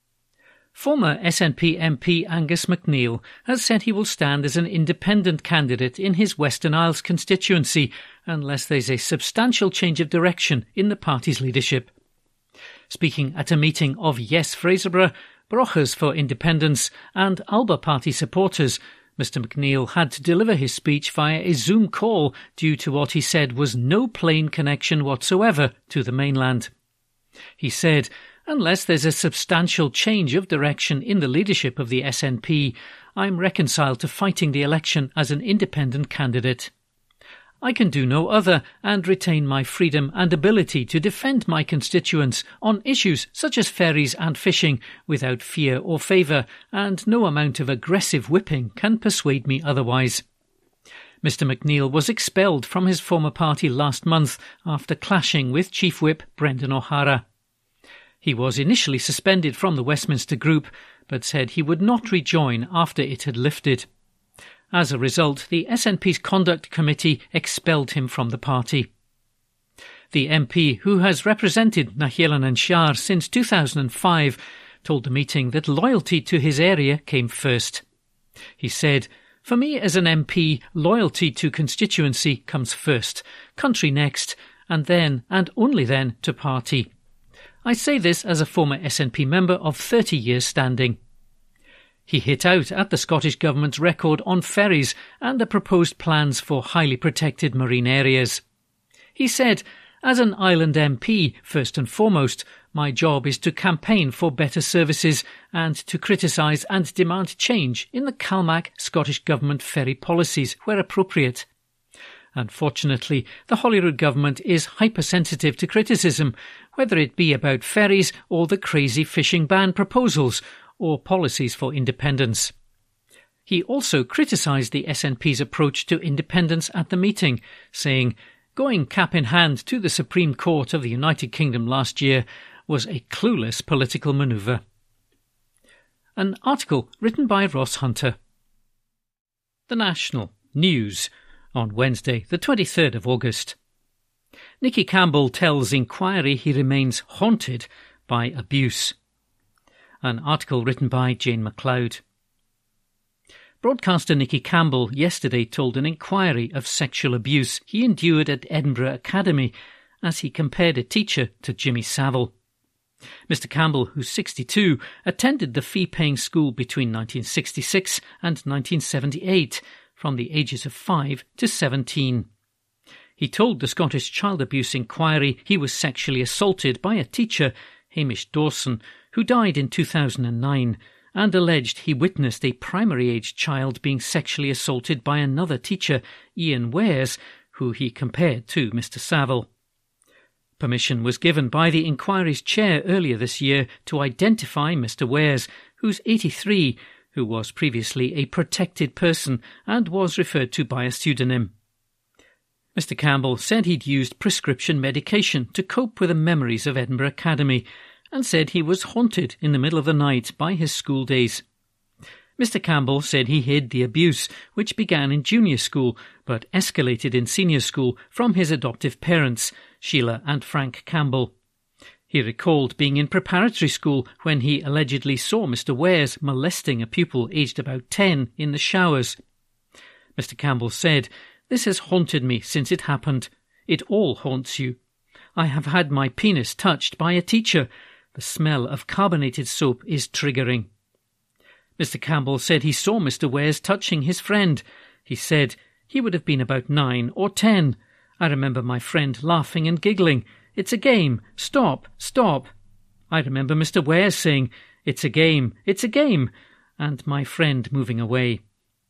S5: Former SNP MP Angus MacNeil has said he will stand as an independent candidate in his Western Isles constituency unless there's a substantial change of direction in the party's leadership. Speaking at a meeting of Yes Fraserburgh, Brochures for Independence and Alba Party supporters, Mr MacNeil had to deliver his speech via a Zoom call due to what he said was no plane connection whatsoever to the mainland. He said, "Unless there's a substantial change of direction in the leadership of the SNP, I'm reconciled to fighting the election as an independent candidate. I can do no other and retain my freedom and ability to defend my constituents on issues such as ferries and fishing without fear or favour, and no amount of aggressive whipping can persuade me otherwise." Mr MacNeil was expelled from his former party last month after clashing with Chief Whip Brendan O'Hara. He was initially suspended from the Westminster Group, but said he would not rejoin after it had lifted. As a result, the SNP's Conduct Committee expelled him from the party. The MP, who has represented Nahilan and Shar since 2005, told the meeting that loyalty to his area came first. He said, "For me as an MP, loyalty to constituency comes first, country next, and then, and only then, to party. I say this as a former SNP member of 30 years standing." He hit out at the Scottish Government's record on ferries and the proposed plans for highly protected marine areas. He said, "As an island MP, first and foremost, my job is to campaign for better services and to criticise and demand change in the CalMac Scottish Government ferry policies where appropriate. Unfortunately, the Holyrood Government is hypersensitive to criticism, whether it be about ferries or the crazy fishing ban proposals, or policies for independence." He also criticised the SNP's approach to independence at the meeting, saying, "Going cap in hand to the Supreme Court of the United Kingdom last year was a clueless political manoeuvre." An article written by Ross Hunter. The National News on Wednesday, the 23rd of August. Nicky Campbell tells Inquiry he remains haunted by abuse. An article written by Jane MacLeod. Broadcaster Nicky Campbell yesterday told an inquiry of sexual abuse he endured at Edinburgh Academy as he compared a teacher to Jimmy Savile. Mr Campbell, who's 62, attended the fee-paying school between 1966 and 1978, from the ages of 5 to 17. He told the Scottish Child Abuse Inquiry he was sexually assaulted by a teacher, Hamish Dawson, who died in 2009, and alleged he witnessed a primary-aged child being sexually assaulted by another teacher, Ian Wares, who he compared to Mr Savile. Permission was given by the inquiry's chair earlier this year to identify Mr Wares, who's 83, who was previously a protected person and was referred to by a pseudonym. Mr Campbell said he'd used prescription medication to cope with the memories of Edinburgh Academy, and said he was haunted in the middle of the night by his school days. Mr Campbell said he hid the abuse, which began in junior school but escalated in senior school, from his adoptive parents, Sheila and Frank Campbell. He recalled being in preparatory school when he allegedly saw Mr Wares molesting a pupil aged about 10 in the showers. Mr Campbell said, "This has haunted me since it happened. It all haunts you. I have had my penis touched by a teacher. The smell of carbonated soap is triggering." Mr Campbell said he saw Mr Wares touching his friend. He said, "He would have been about 9 or 10. I remember my friend laughing and giggling. 'It's a game. Stop, stop.' I remember Mr Wares saying, 'It's a game, it's a game,' and my friend moving away."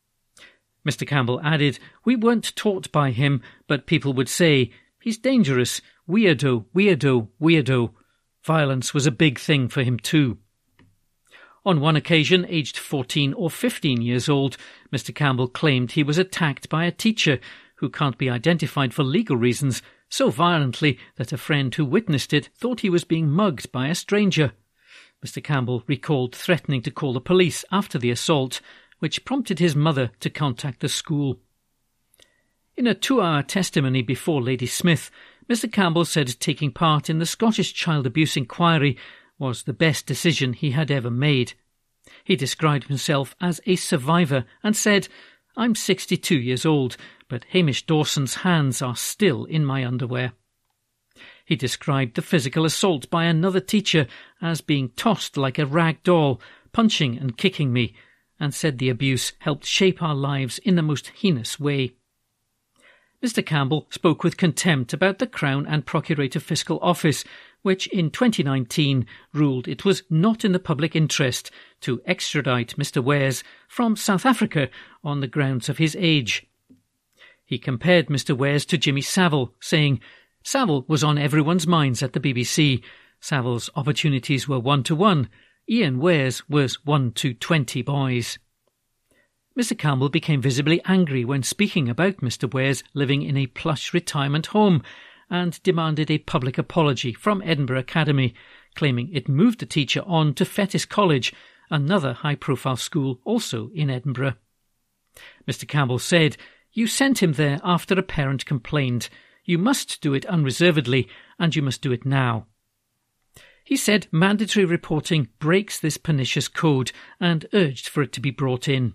S5: Mr Campbell added, "We weren't taught by him, but people would say, 'He's dangerous, weirdo, weirdo, weirdo.' Violence was a big thing for him too. On one occasion, aged 14 or 15 years old, Mr. Campbell claimed he was attacked by a teacher who can't be identified for legal reasons so violently that a friend who witnessed it thought he was being mugged by a stranger. Mr. Campbell recalled threatening to call the police after the assault, which prompted his mother to contact the school. In a 2-hour testimony before Lady Smith, Mr. Campbell said taking part in the Scottish Child Abuse Inquiry was the best decision he had ever made. He described himself as a survivor and said, "I'm 62 years old, but Hamish Dawson's hands are still in my underwear." He described the physical assault by another teacher as being tossed like a rag doll, punching and kicking me, and said the abuse helped shape our lives in the most heinous way. Mr. Campbell spoke with contempt about the Crown and Procurator Fiscal Office, which in 2019 ruled it was not in the public interest to extradite Mr. Wes from South Africa on the grounds of his age. He compared Mr. Wes to Jimmy Savile, saying, "Savile was on everyone's minds at the BBC. Savile's opportunities were 1-to-1. Ian Wes was 1-to-20 boys." Mr. Campbell became visibly angry when speaking about Mr. Wes living in a plush retirement home and demanded a public apology from Edinburgh Academy, claiming it moved the teacher on to Fettes College, another high-profile school also in Edinburgh. Mr. Campbell said, "You sent him there after a parent complained. You must do it unreservedly, and you must do it now." He said mandatory reporting breaks this pernicious code and urged for it to be brought in.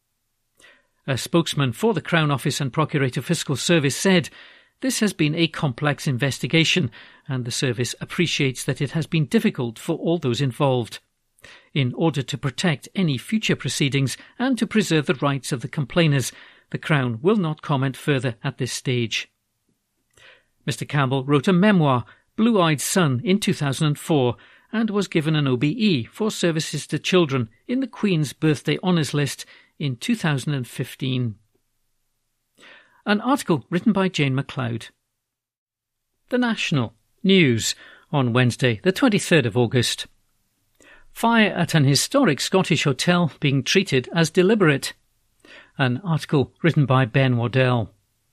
S5: A spokesman for the Crown Office and Procurator Fiscal Service said, "This has been a complex investigation, and the service appreciates that it has been difficult for all those involved. In order to protect any future proceedings and to preserve the rights of the complainers, the Crown will not comment further at this stage." Mr. Campbell wrote a memoir, Blue-Eyed Son, in 2004 and was given an OBE for services to children in the Queen's Birthday Honours List in 2015. An article written by Jane MacLeod. The National News on Wednesday, the 23rd of August. Fire at an historic Scottish hotel being treated as deliberate. An article written by Ben Waddell.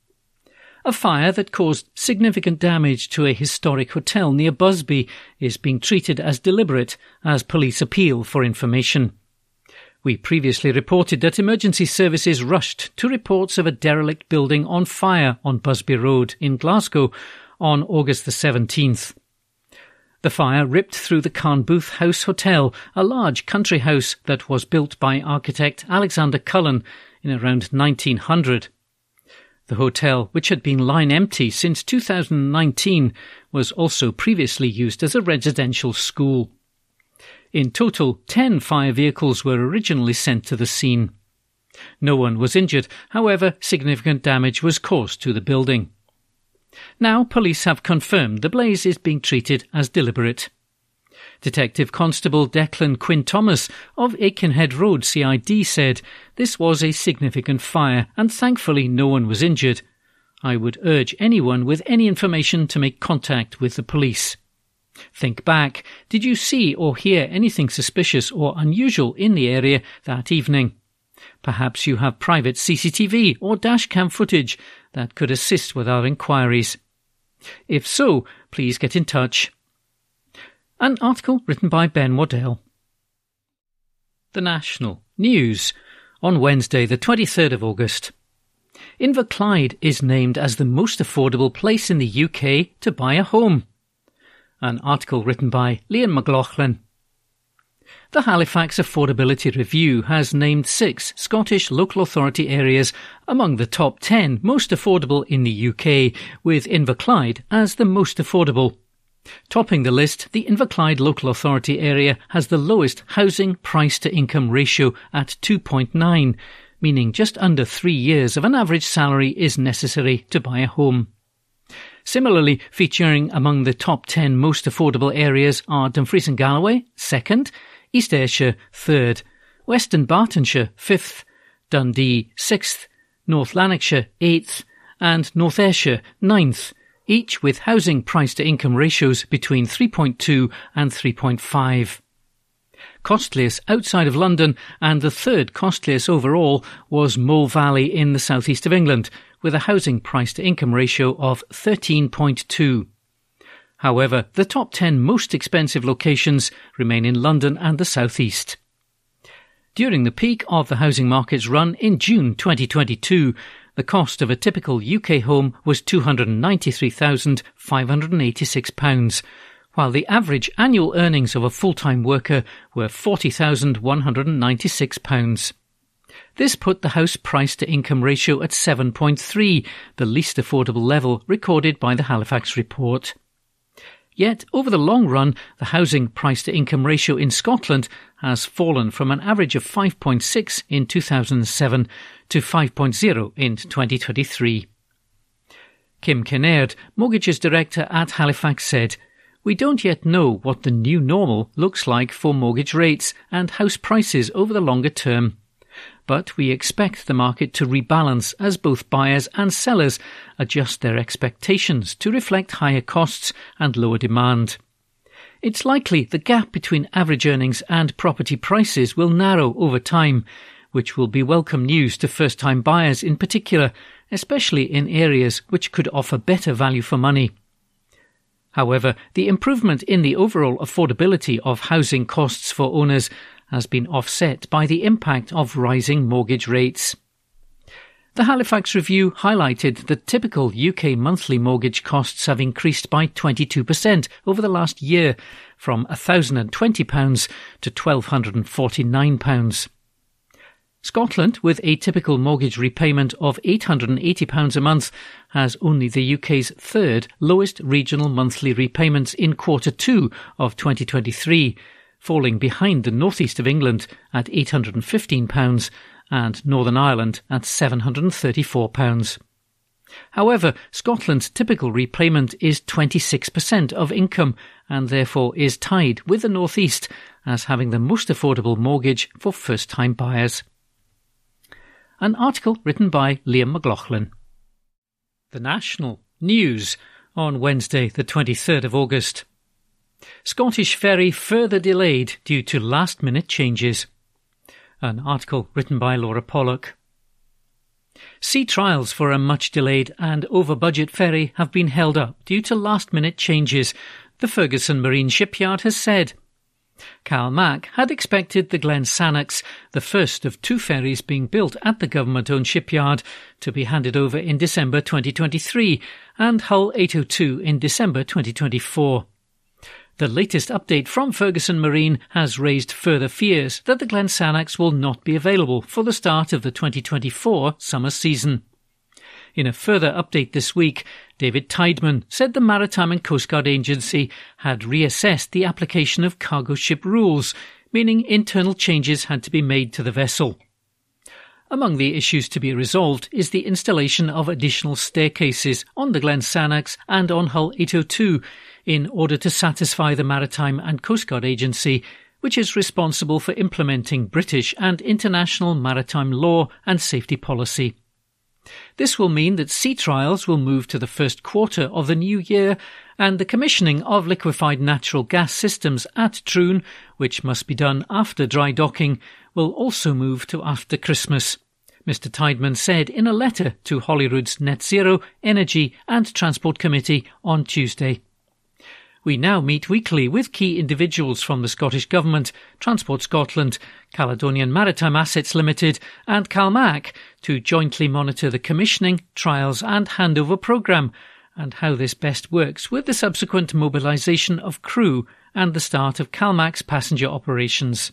S5: A fire that caused significant damage to a historic hotel near Busby is being treated as deliberate as police appeal for information. We previously reported that emergency services rushed to reports of a derelict building on fire on Busby Road in Glasgow on August the 17th. The fire ripped through the Carnbooth House Hotel, a large country house that was built by architect Alexander Cullen in around 1900. The hotel, which had been lying empty since 2019, was also previously used as a residential school. In total, 10 fire vehicles were originally sent to the scene. No one was injured, however, significant damage was caused to the building. Now, police have confirmed the blaze is being treated as deliberate. Detective Constable Declan Quinn-Thomas of Aikenhead Road CID said, "This was a significant fire and thankfully no one was injured. I would urge anyone with any information to make contact with the police. Think back. Did you see or hear anything suspicious or unusual in the area that evening? Perhaps you have private CCTV or dashcam footage that could assist with our inquiries. If so, please get in touch." An article written by Ben Waddell. The National News on Wednesday, the 23rd of August. Inverclyde is named as the most affordable place in the UK to buy a home. An article written by Liam McLaughlin. The Halifax Affordability Review has named 6 Scottish local authority areas among the top 10 most affordable in the UK, with Inverclyde as the most affordable. Topping the list, the Inverclyde local authority area has the lowest housing price-to-income ratio at 2.9, meaning just under 3 years of an average salary is necessary to buy a home. Similarly, featuring among the top 10 most affordable areas are Dumfries and Galloway, 2nd, East Ayrshire, 3rd, Western Bartonshire, 5th, Dundee, 6th, North Lanarkshire, 8th, and North Ayrshire, 9th, each with housing price-to-income ratios between 3.2 and 3.5. Costliest outside of London, and the third costliest overall, was Mole Valley in the southeast of England, with a housing price-to-income ratio of 13.2. However, the top 10 most expensive locations remain in London and the southeast. During the peak of the housing market's run in June 2022, the cost of a typical UK home was £293,586, while the average annual earnings of a full-time worker were £40,196. This put the house price-to-income ratio at 7.3, the least affordable level recorded by the Halifax report. Yet, over the long run, the housing price-to-income ratio in Scotland has fallen from an average of 5.6 in 2007 to 5.0 in 2023. Kim Kinnaird, Mortgages Director at Halifax, said, "We don't yet know what the new normal looks like for mortgage rates and house prices over the longer term. But we expect the market to rebalance as both buyers and sellers adjust their expectations to reflect higher costs and lower demand. It's likely the gap between average earnings and property prices will narrow over time, which will be welcome news to first-time buyers in particular, especially in areas which could offer better value for money. However, the improvement in the overall affordability of housing costs for owners has been offset by the impact of rising mortgage rates." The Halifax Review highlighted that typical UK monthly mortgage costs have increased by 22% over the last year, from £1,020 to £1,249. Scotland, with a typical mortgage repayment of £880 a month, has only the UK's third lowest regional monthly repayments in Q2 of 2023, falling behind the northeast of England at £815 and Northern Ireland at £734. However, Scotland's typical repayment is 26% of income and therefore is tied with the northeast as having the most affordable mortgage for first-time buyers. An article written by Liam McLaughlin. The National News on Wednesday, the 23rd of August. Scottish ferry further delayed due to last-minute changes. An article written by Laura Pollock. Sea trials for a much-delayed and over-budget ferry have been held up due to last-minute changes, the Ferguson Marine Shipyard has said. CalMac had expected the Glen Sannox, the first of two ferries being built at the government-owned shipyard, to be handed over in December 2023 and Hull 802 in December 2024. The latest update from Ferguson Marine has raised further fears that the Glen Sannox will not be available for the start of the 2024 summer season. In a further update this week, David Tideman said the Maritime and Coast Guard Agency had reassessed the application of cargo ship rules, meaning internal changes had to be made to the vessel. Among the issues to be resolved is the installation of additional staircases on the Glen Sannox and on Hull 802 in order to satisfy the Maritime and Coast Guard Agency, which is responsible for implementing British and international maritime law and safety policy. This will mean that sea trials will move to the first quarter of the new year, and the commissioning of liquefied natural gas systems at Troon, which must be done after dry docking, will also move to after Christmas, Mr Tideman said in a letter to Holyrood's Net Zero, Energy and Transport Committee on Tuesday. We now meet weekly with key individuals from the Scottish Government, Transport Scotland, Caledonian Maritime Assets Limited and CalMac to jointly monitor the commissioning, trials and handover programme and how this best works with the subsequent mobilisation of crew and the start of CalMac's passenger operations.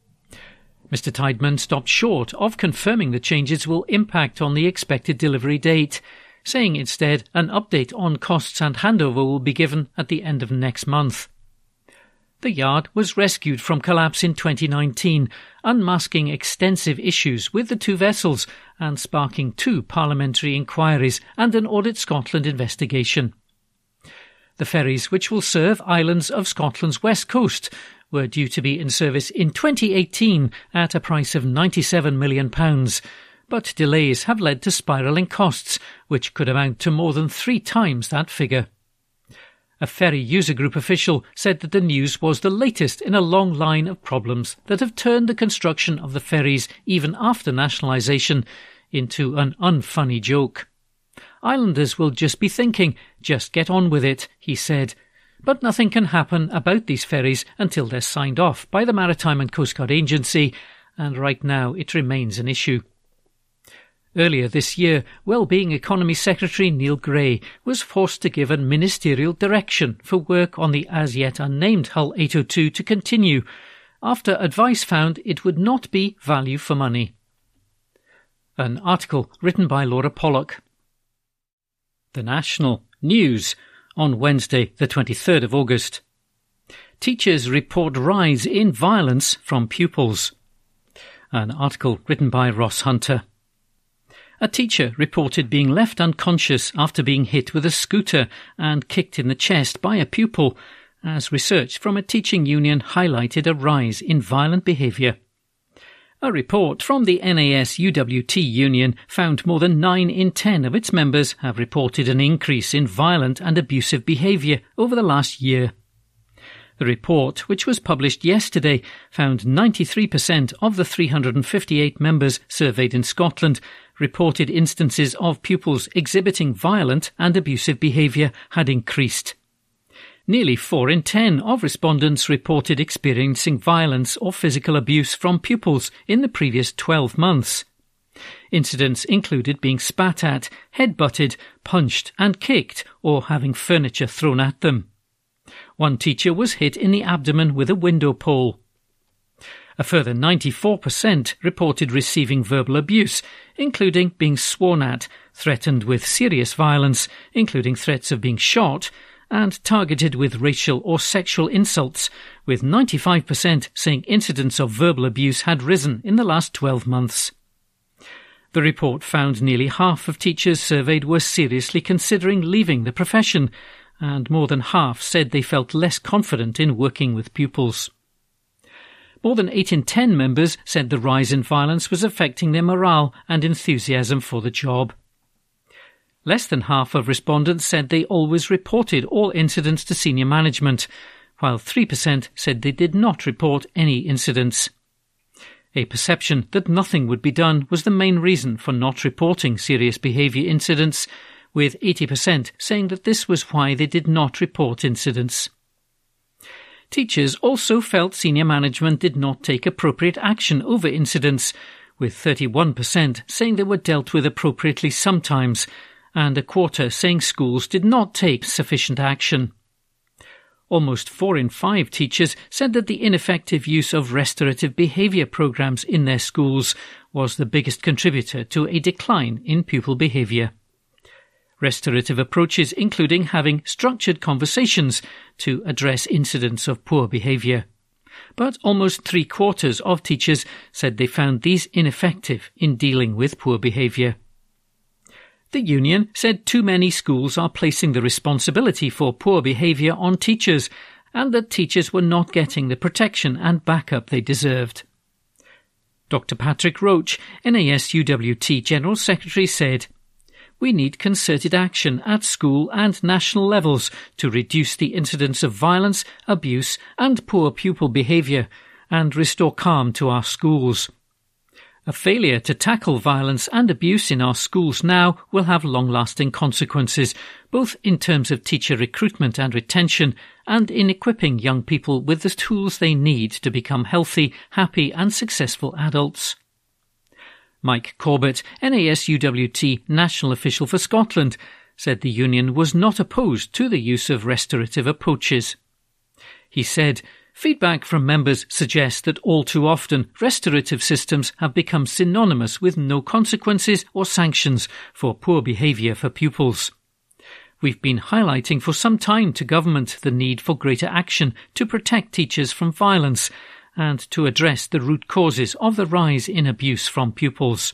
S5: Mr Tideman stopped short of confirming the changes will impact on the expected delivery date, saying instead an update on costs and handover will be given at the end of next month. The yard was rescued from collapse in 2019, unmasking extensive issues with the two vessels and sparking two parliamentary inquiries and an Audit Scotland investigation. The ferries, which will serve islands of Scotland's west coast, were due to be in service in 2018 at a price of £97 million, but delays have led to spiralling costs, which could amount to more than 3 times that figure. A ferry user group official said that the news was the latest in a long line of problems that have turned the construction of the ferries, even after nationalisation, into an unfunny joke. Islanders will just be thinking, just get on with it, he said. But nothing can happen about these ferries until they're signed off by the Maritime and Coast Guard Agency, and right now it remains an issue. Earlier this year, Wellbeing Economy Secretary Neil Gray was forced to give a ministerial direction for work on the as-yet unnamed Hull 802 to continue, after advice found it would not be value for money. An article written by Laura Pollock. The National News on Wednesday, the 23rd of August. Teachers report rise in violence from pupils. An article written by Ross Hunter. A teacher reported being left unconscious after being hit with a scooter and kicked in the chest by a pupil, as research from a teaching union highlighted a rise in violent behaviour. A report from the NAS-UWT union found more than 9 in 10 of its members have reported an increase in violent and abusive behaviour over the last year. The report, which was published yesterday, found 93% of the 358 members surveyed in Scotland reported instances of pupils exhibiting violent and abusive behaviour had increased. Nearly 4 in 10 of respondents reported experiencing violence or physical abuse from pupils in the previous 12 months. Incidents included being spat at, head-butted, punched and kicked, or having furniture thrown at them. One teacher was hit in the abdomen with a window pole. A further 94% reported receiving verbal abuse, including being sworn at, threatened with serious violence, including threats of being shot, and targeted with racial or sexual insults, with 95% saying incidents of verbal abuse had risen in the last 12 months. The report found nearly half of teachers surveyed were seriously considering leaving the profession, and more than half said they felt less confident in working with pupils. More than 8 in 10 members said the rise in violence was affecting their morale and enthusiasm for the job. Less than half of respondents said they always reported all incidents to senior management, while 3% said they did not report any incidents. A perception that nothing would be done was the main reason for not reporting serious behaviour incidents, with 80% saying that this was why they did not report incidents. Teachers also felt senior management did not take appropriate action over incidents, with 31% saying they were dealt with appropriately sometimes, and a quarter saying schools did not take sufficient action. Almost 4 in 5 teachers said that the ineffective use of restorative behaviour programmes in their schools was the biggest contributor to a decline in pupil behaviour. Restorative approaches including having structured conversations to address incidents of poor behaviour. But almost 3/4 of teachers said they found these ineffective in dealing with poor behaviour. The union said too many schools are placing the responsibility for poor behaviour on teachers, and that teachers were not getting the protection and backup they deserved. Dr. Patrick Roach, NAS-UWT General Secretary, said, "We need concerted action at school and national levels to reduce the incidence of violence, abuse and poor pupil behaviour and restore calm to our schools. A failure to tackle violence and abuse in our schools now will have long-lasting consequences, both in terms of teacher recruitment and retention and in equipping young people with the tools they need to become healthy, happy and successful adults." Mike Corbett, NAS-UWT National Official for Scotland, said the union was not opposed to the use of restorative approaches. He said, "Feedback from members suggests that all too often restorative systems have become synonymous with no consequences or sanctions for poor behaviour for pupils. We've been highlighting for some time to government the need for greater action to protect teachers from violence and to address the root causes of the rise in abuse from pupils.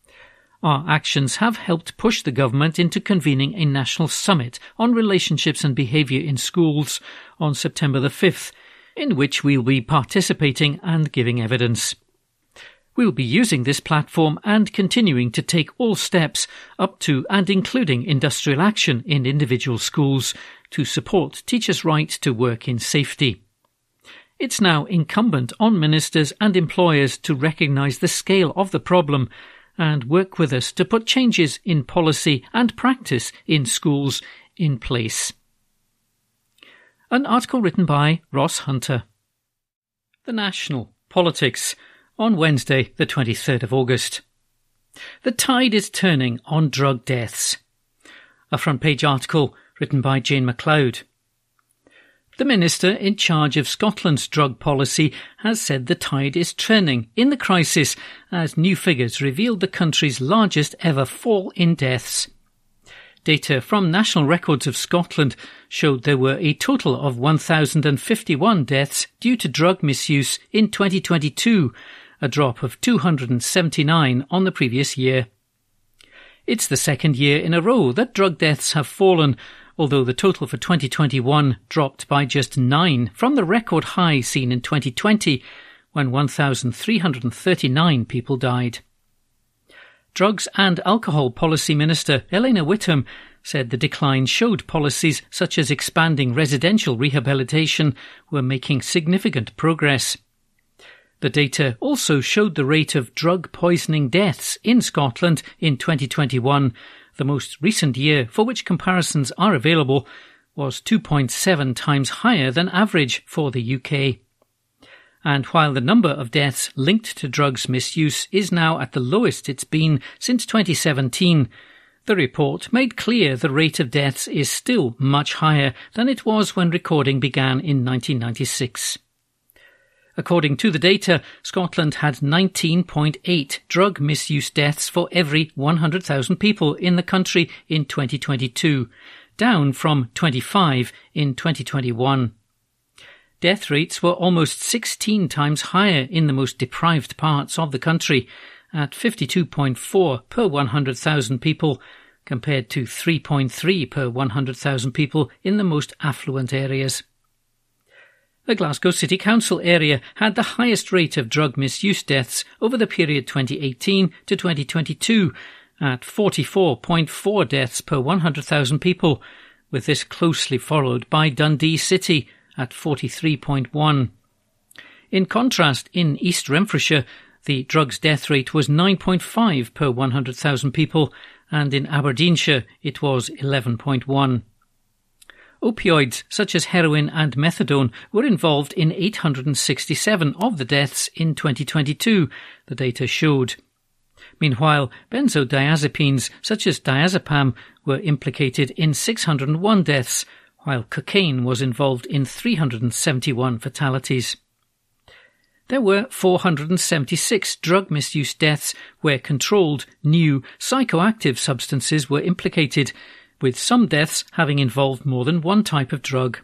S5: Our actions have helped push the government into convening a national summit on relationships and behaviour in schools on September the 5th, in which we'll be participating and giving evidence. we'll be using this platform and continuing to take all steps up to and including industrial action in individual schools to support teachers' right to work in safety. It's now incumbent on ministers and employers to recognise the scale of the problem and work with us to put changes in policy and practice in schools in place. An article written by Ross Hunter. The National Politics on Wednesday, the 23rd of August. The tide is turning on drug deaths. A front-page article written by Jane MacLeod. The Minister in charge of Scotland's drug policy has said the tide is turning in the crisis as new figures revealed the country's largest ever fall in deaths. Data from National Records of Scotland showed there were a total of 1,051 deaths due to drug misuse in 2022, a drop of 279 on the previous year. It's the second year in a row that drug deaths have fallen, although the total for 2021 dropped by just 9 from the record high seen in 2020, when 1,339 people died. Drugs and Alcohol Policy Minister Elena Whittam said the decline showed policies such as expanding residential rehabilitation were making significant progress. The data also showed the rate of drug poisoning deaths in Scotland in 2021, the most recent year for which comparisons are available, was 2.7 times higher than average for the UK. And while the number of deaths linked to drugs misuse is now at the lowest it's been since 2017, the report made clear the rate of deaths is still much higher than it was when recording began in 1996. According to the data, Scotland had 19.8 drug misuse deaths for every 100,000 people in the country in 2022, down from 25 in 2021. Death rates were almost 16 times higher in the most deprived parts of the country, at 52.4 per 100,000 people, compared to 3.3 per 100,000 people in the most affluent areas. The Glasgow City Council area had the highest rate of drug misuse deaths over the period 2018 to 2022, at 44.4 deaths per 100,000 people, with this closely followed by Dundee City at 43.1. In contrast, in East Renfrewshire, the drugs death rate was 9.5 per 100,000 people, and in Aberdeenshire it was 11.1. Opioids such as heroin and methadone were involved in 867 of the deaths in 2022, the data showed. Meanwhile, benzodiazepines such as diazepam were implicated in 601 deaths, while cocaine was involved in 371 fatalities. There were 476 drug misuse deaths where controlled, new, psychoactive substances were implicated, with some deaths having involved more than one type of drug.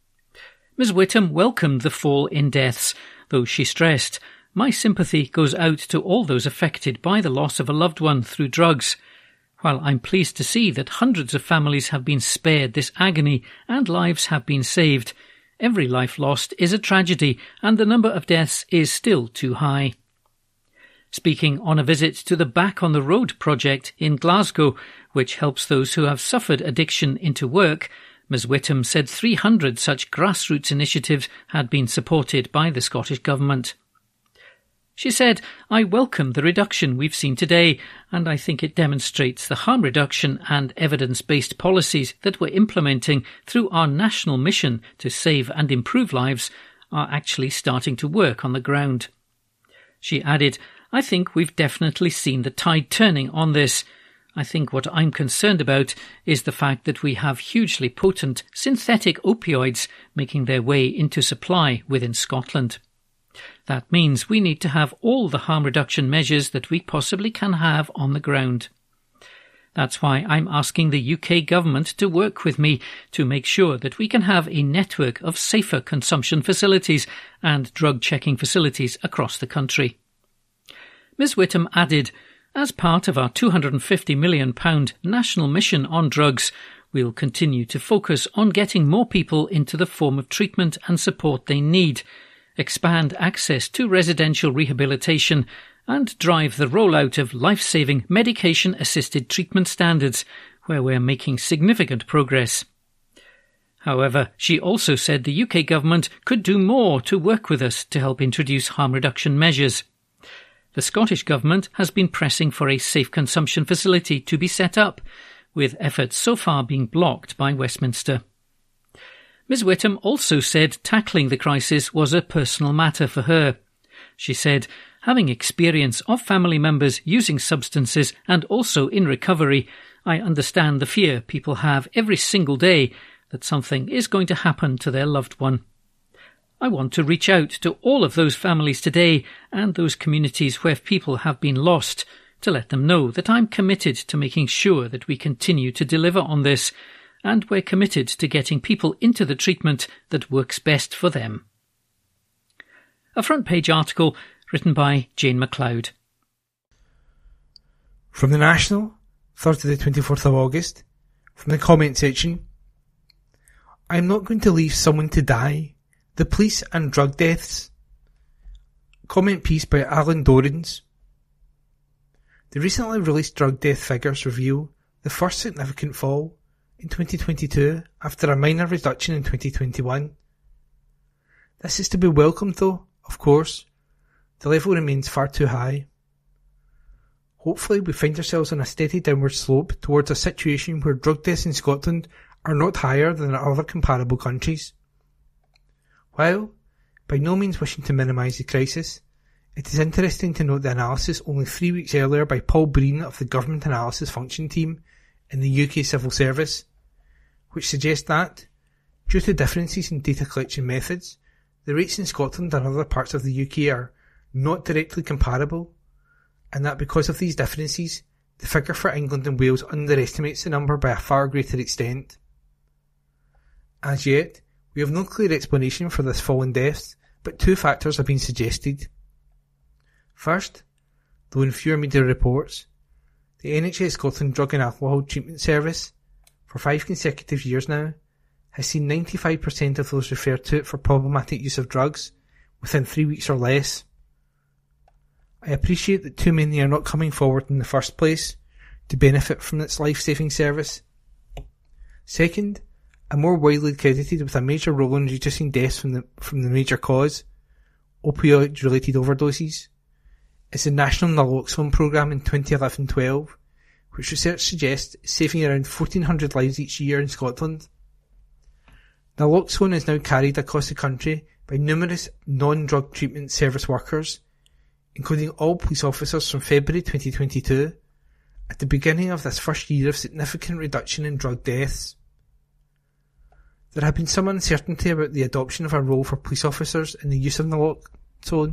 S5: Ms Whittam welcomed the fall in deaths, though she stressed, "My sympathy goes out to all those affected by the loss of a loved one through drugs. While I'm pleased to see that hundreds of families have been spared this agony and lives have been saved, every life lost is a tragedy and the number of deaths is still too high." Speaking on a visit to the Back on the Road project in Glasgow, which helps those who have suffered addiction into work, Ms Whittam said 300 such grassroots initiatives had been supported by the Scottish Government. She said, "I welcome the reduction we've seen today, and I think it demonstrates the harm reduction and evidence-based policies that we're implementing through our national mission to save and improve lives are actually starting to work on the ground." She added, "I think we've definitely seen the tide turning on this. I think what I'm concerned about is the fact that we have hugely potent synthetic opioids making their way into supply within Scotland. That means we need to have all the harm reduction measures that we possibly can have on the ground. That's why I'm asking the UK government to work with me to make sure that we can have a network of safer consumption facilities and drug-checking facilities across the country." Ms Whittam added, "As part of our £250 million national mission on drugs, we'll continue to focus on getting more people into the form of treatment and support they need, expand access to residential rehabilitation, and drive the rollout of life-saving medication-assisted treatment standards, where we're making significant progress. However, she also said the UK government could do more to work with us to help introduce harm reduction measures. The Scottish Government has been pressing for a safe consumption facility to be set up, with efforts so far being blocked by Westminster. Ms Whittam also said tackling the crisis was a personal matter for her. She said, having experience of family members using substances and also in recovery, I understand the fear people have every single day that something is going to happen to their loved one. I want to reach out to all of those families today and those communities where people have been lost to let them know that I'm committed to making sure that we continue to deliver on this, and we're committed to getting people into the treatment that works best for them. A front-page article written by Jane MacLeod.
S3: From the National, Thursday the 24th of August, from the comment section, I'm not going to leave someone to die. The police and drug deaths. Comment piece by Alan Dorrans. The recently released drug death figures reveal the first significant fall in 2022 after a minor reduction in 2021. This is to be welcomed though, of course. The level remains far too high. Hopefully we find ourselves on a steady downward slope towards a situation where drug deaths in Scotland are not higher than in other comparable countries. While, by no means wishing to minimise the crisis, it is interesting to note the analysis only 3 weeks earlier by Paul Breen of the Government Analysis Function Team in the UK Civil Service, which suggests that, due to differences in data collection methods, the rates in Scotland and other parts of the UK are not directly comparable, and that because of these differences, the figure for England and Wales underestimates the number by a far greater extent. As yet, we have no clear explanation for this fall in deaths, but two factors have been suggested. First, though in fewer media reports, the NHS Scotland Drug and Alcohol Treatment Service, for 5 consecutive years now, has seen 95% of those referred to it for problematic use of drugs within 3 weeks or less. I appreciate that too many are not coming forward in the first place to benefit from its life-saving service. Second, and more widely credited with a major role in reducing deaths from the major cause, opioid-related overdoses, is the National Naloxone Programme in 2011-12, which research suggests is saving around 1,400 lives each year in Scotland. Naloxone is now carried across the country by numerous non-drug treatment service workers, including all police officers from February 2022, at the beginning of this first year of significant reduction in drug deaths. There had been some uncertainty about the adoption of a role for police officers in the use of naloxone.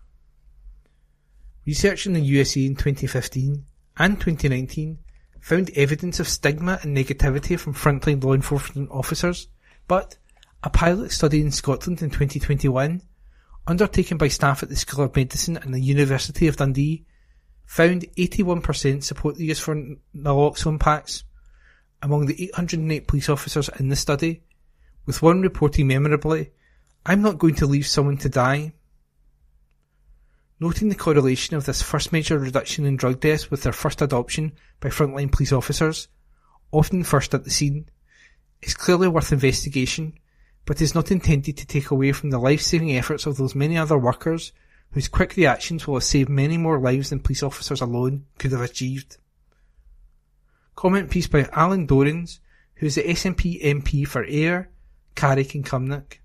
S3: Research in the USA in 2015 and 2019 found evidence of stigma and negativity from frontline law enforcement officers, but a pilot study in Scotland in 2021, undertaken by staff at the School of Medicine and the University of Dundee, found 81% support the use for naloxone packs among the 808 police officers in the study, with one reporting memorably, "I'm not going to leave someone to die." Noting the correlation of this first major reduction in drug deaths with their first adoption by frontline police officers, often first at the scene, is clearly worth investigation, but is not intended to take away from the life-saving efforts of those many other workers whose quick reactions will have saved many more lives than police officers alone could have achieved. Comment piece by Alan Dorrans, who is the SNP MP for Ayr, Carrick and Cumnock.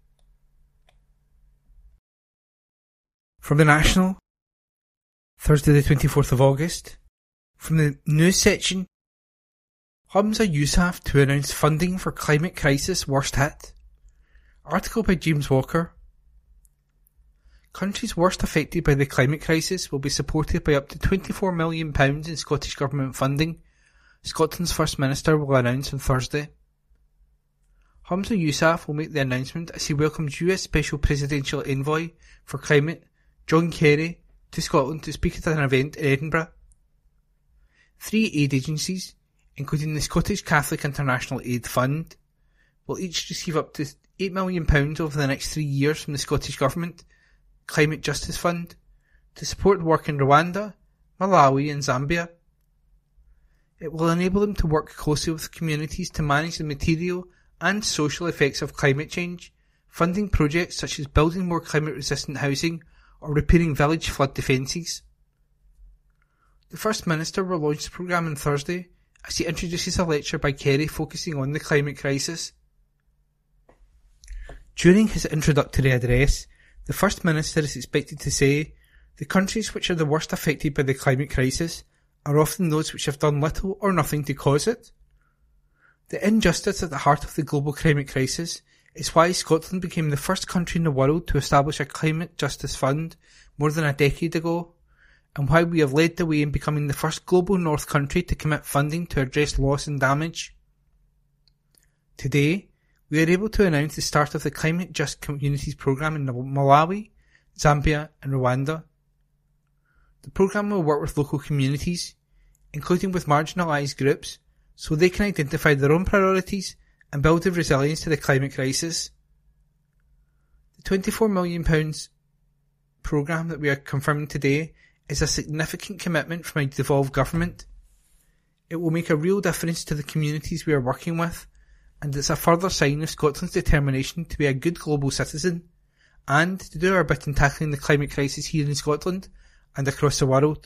S3: From the National, Thursday the 24th of August, from the news section, Humza Yousaf to announce funding for climate crisis worst hit. Article by James Walker. Countries worst affected by the climate crisis will be supported by up to £24 million in Scottish Government funding, Scotland's First Minister will announce on Thursday. Humza Yousaf will make the announcement as he welcomes US Special Presidential Envoy for Climate, John Kerry, to Scotland to speak at an event in Edinburgh. 3 aid agencies, including the Scottish Catholic International Aid Fund, will each receive up to £8 million over the next 3 years from the Scottish Government, Climate Justice Fund, to support work in Rwanda, Malawi and Zambia. It will enable them to work closely with communities to manage the material and social effects of climate change, funding projects such as building more climate-resistant housing or repairing village flood defences. The First Minister will launch the programme on Thursday as he introduces a lecture by Kerry focusing on the climate crisis. During his introductory address, the First Minister is expected to say, "The countries which are the worst affected by the climate crisis are often those which have done little or nothing to cause it. The injustice at the heart of the global climate crisis is why Scotland became the first country in the world to establish a climate justice fund more than a decade ago, and why we have led the way in becoming the first global north country to commit funding to address loss and damage. Today, we are able to announce the start of the Climate Just Communities programme in Malawi, Zambia and Rwanda. The programme will work with local communities, including with marginalised groups, so they can identify their own priorities and build their resilience to the climate crisis. The £24 million programme that we are confirming today is a significant commitment from a devolved government. It will make a real difference to the communities we are working with, and it's a further sign of Scotland's determination to be a good global citizen and to do our bit in tackling the climate crisis here in Scotland and across the world.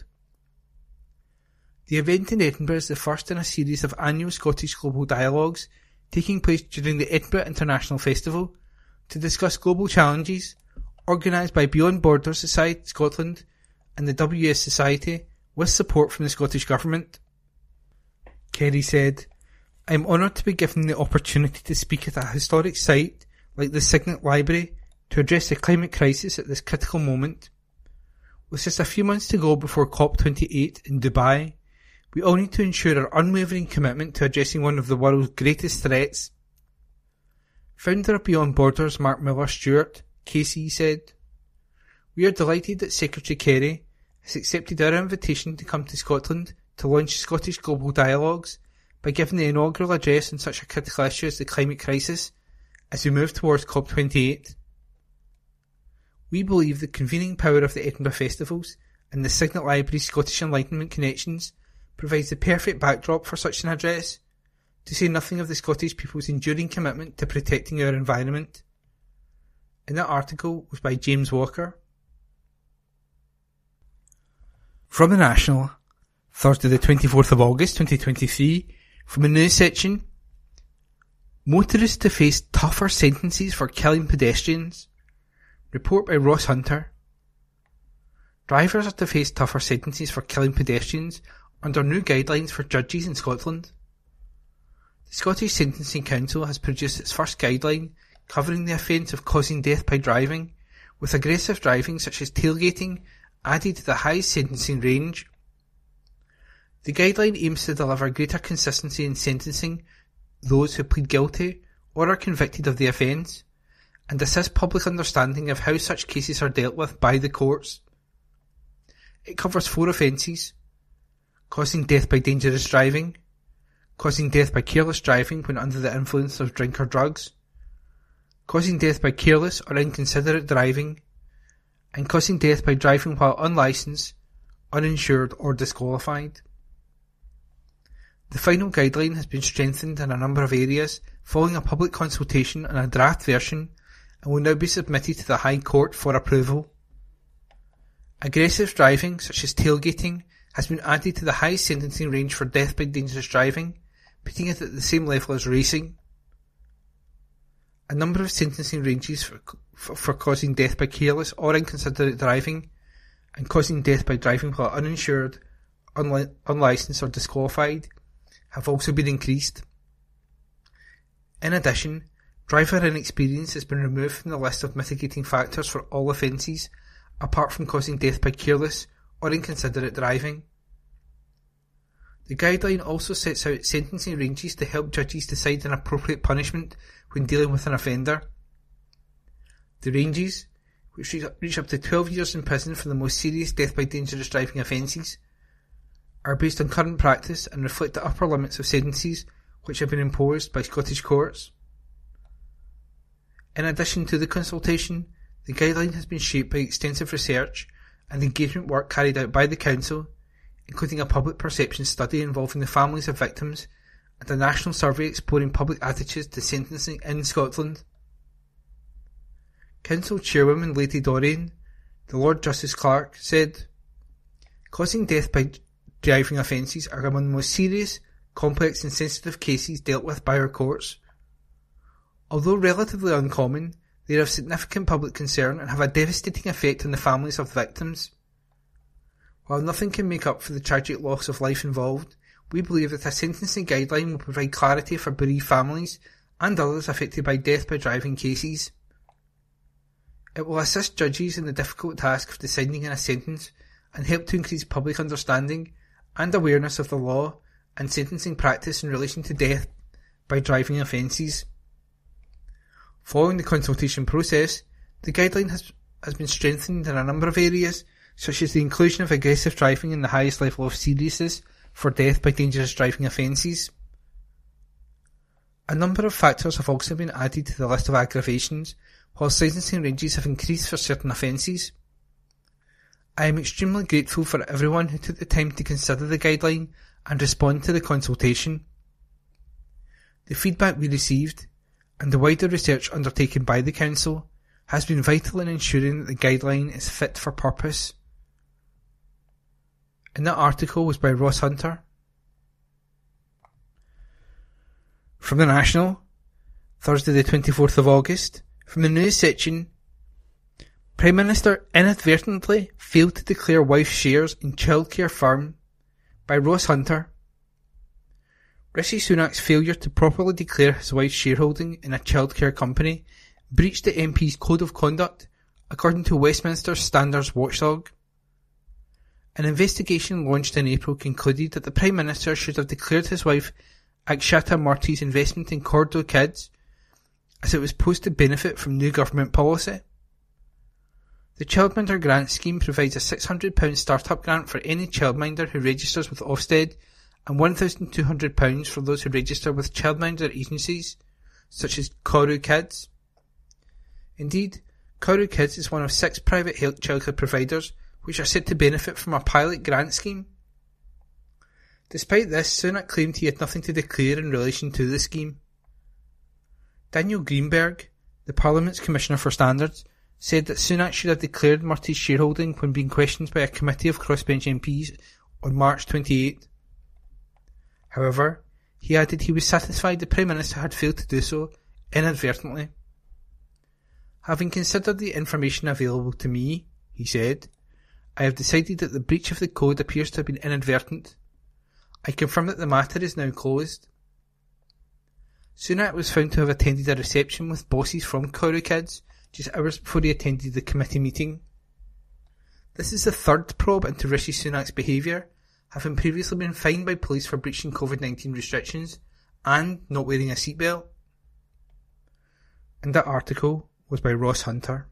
S3: The event in Edinburgh is the first in a series of annual Scottish Global Dialogues taking place during the Edinburgh International Festival to discuss global challenges, organised by Beyond Borders Society Scotland and the WS Society with support from the Scottish Government. Kerry said, "I am honoured to be given the opportunity to speak at a historic site like the Signet Library to address the climate crisis at this critical moment. With just a few months to go before COP28 in Dubai, we all need to ensure our unwavering commitment to addressing one of the world's greatest threats." Founder of Beyond Borders Mark Miller-Stewart, KC, said, "We are delighted that Secretary Kerry has accepted our invitation to come to Scotland to launch Scottish Global Dialogues by giving the inaugural address on such a critical issue as the climate crisis as we move towards COP28. We believe the convening power of the Edinburgh Festivals and the Signet Library's Scottish Enlightenment connections provides the perfect backdrop for such an address, to say nothing of the Scottish people's enduring commitment to protecting our environment." And that article was by James Walker. From the National, Thursday the 24th of August 2023, from the news section, motorists to face tougher sentences for killing pedestrians. Report by Ross Hunter. Drivers are to face tougher sentences for killing pedestrians under new guidelines for judges in Scotland. The Scottish Sentencing Council has produced its first guideline covering the offence of causing death by driving, with aggressive driving such as tailgating added to the highest sentencing range. The guideline aims to deliver greater consistency in sentencing those who plead guilty or are convicted of the offence, and assist public understanding of how such cases are dealt with by the courts. It covers 4 offences: causing death by dangerous driving, causing death by careless driving when under the influence of drink or drugs, causing death by careless or inconsiderate driving, and causing death by driving while unlicensed, uninsured or disqualified. The final guideline has been strengthened in a number of areas following a public consultation on a draft version and will now be submitted to the High Court for approval. Aggressive driving, such as tailgating, has been added to the highest sentencing range for death by dangerous driving, putting it at the same level as racing. A number of sentencing ranges for causing death by careless or inconsiderate driving and causing death by driving while uninsured, unlicensed or disqualified have also been increased. In addition, driver inexperience has been removed from the list of mitigating factors for all offences, apart from causing death by careless or inconsiderate driving. The guideline also sets out sentencing ranges to help judges decide an appropriate punishment when dealing with an offender. The ranges, which reach up to 12 years in prison for the most serious death by dangerous driving offences, are based on current practice and reflect the upper limits of sentences which have been imposed by Scottish courts. In addition to the consultation, the guideline has been shaped by extensive research and engagement work carried out by the Council, including a public perception study involving the families of victims and a national survey exploring public attitudes to sentencing in Scotland. Council Chairwoman Lady Doreen, the Lord Justice Clerk, said, "Causing death by driving offences are among the most serious, complex and sensitive cases dealt with by our courts. Although relatively uncommon, they are of significant public concern and have a devastating effect on the families of victims. While nothing can make up for the tragic loss of life involved, we believe that a sentencing guideline will provide clarity for bereaved families and others affected by death by driving cases. It will assist judges in the difficult task of deciding on a sentence and help to increase public understanding and awareness of the law and sentencing practice in relation to death by driving offences." Following the consultation process, the guideline has been strengthened in a number of areas, such as the inclusion of aggressive driving in the highest level of seriousness for death by dangerous driving offences. A number of factors have also been added to the list of aggravations, while sentencing ranges have increased for certain offences. I am extremely grateful for everyone who took the time to consider the guideline and respond to the consultation. The feedback we received, and the wider research undertaken by the Council, has been vital in ensuring that the guideline is fit for purpose. And that article was by Ross Hunter. From the National, Thursday the 24th of August, from the news section, Prime Minister inadvertently failed to declare wife's shares in childcare firm, by Ross Hunter. Rishi Sunak's failure to properly declare his wife's shareholding in a childcare company breached the MP's code of conduct, according to Westminster's Standards Watchdog. An investigation launched in April concluded that the Prime Minister should have declared his wife Akshata Murty's investment in Cordo Kids, as it was supposed to benefit from new government policy. The Childminder Grant Scheme provides a £600 start-up grant for any childminder who registers with Ofsted and £1,200 for those who register with childminder agencies, such as Cordo Kids. Indeed, Cordo Kids is one of 6 private health childcare providers which are set to benefit from a pilot grant scheme. Despite this, Sunak claimed he had nothing to declare in relation to the scheme. Daniel Greenberg, the Parliament's Commissioner for Standards, said that Sunak should have declared Murty's shareholding when being questioned by a committee of crossbench MPs on March 28. However, he added he was satisfied the Prime Minister had failed to do so inadvertently. "Having considered the information available to me," he said, "I have decided that the breach of the code appears to have been inadvertent. I confirm that the matter is now closed." Sunak was found to have attended a reception with bosses from Cordo Kids just hours before he attended the committee meeting. This is the third probe into Rishi Sunak's behaviour, having previously been fined by police for breaching COVID-19 restrictions and not wearing a seatbelt. And that article was by Ross Hunter.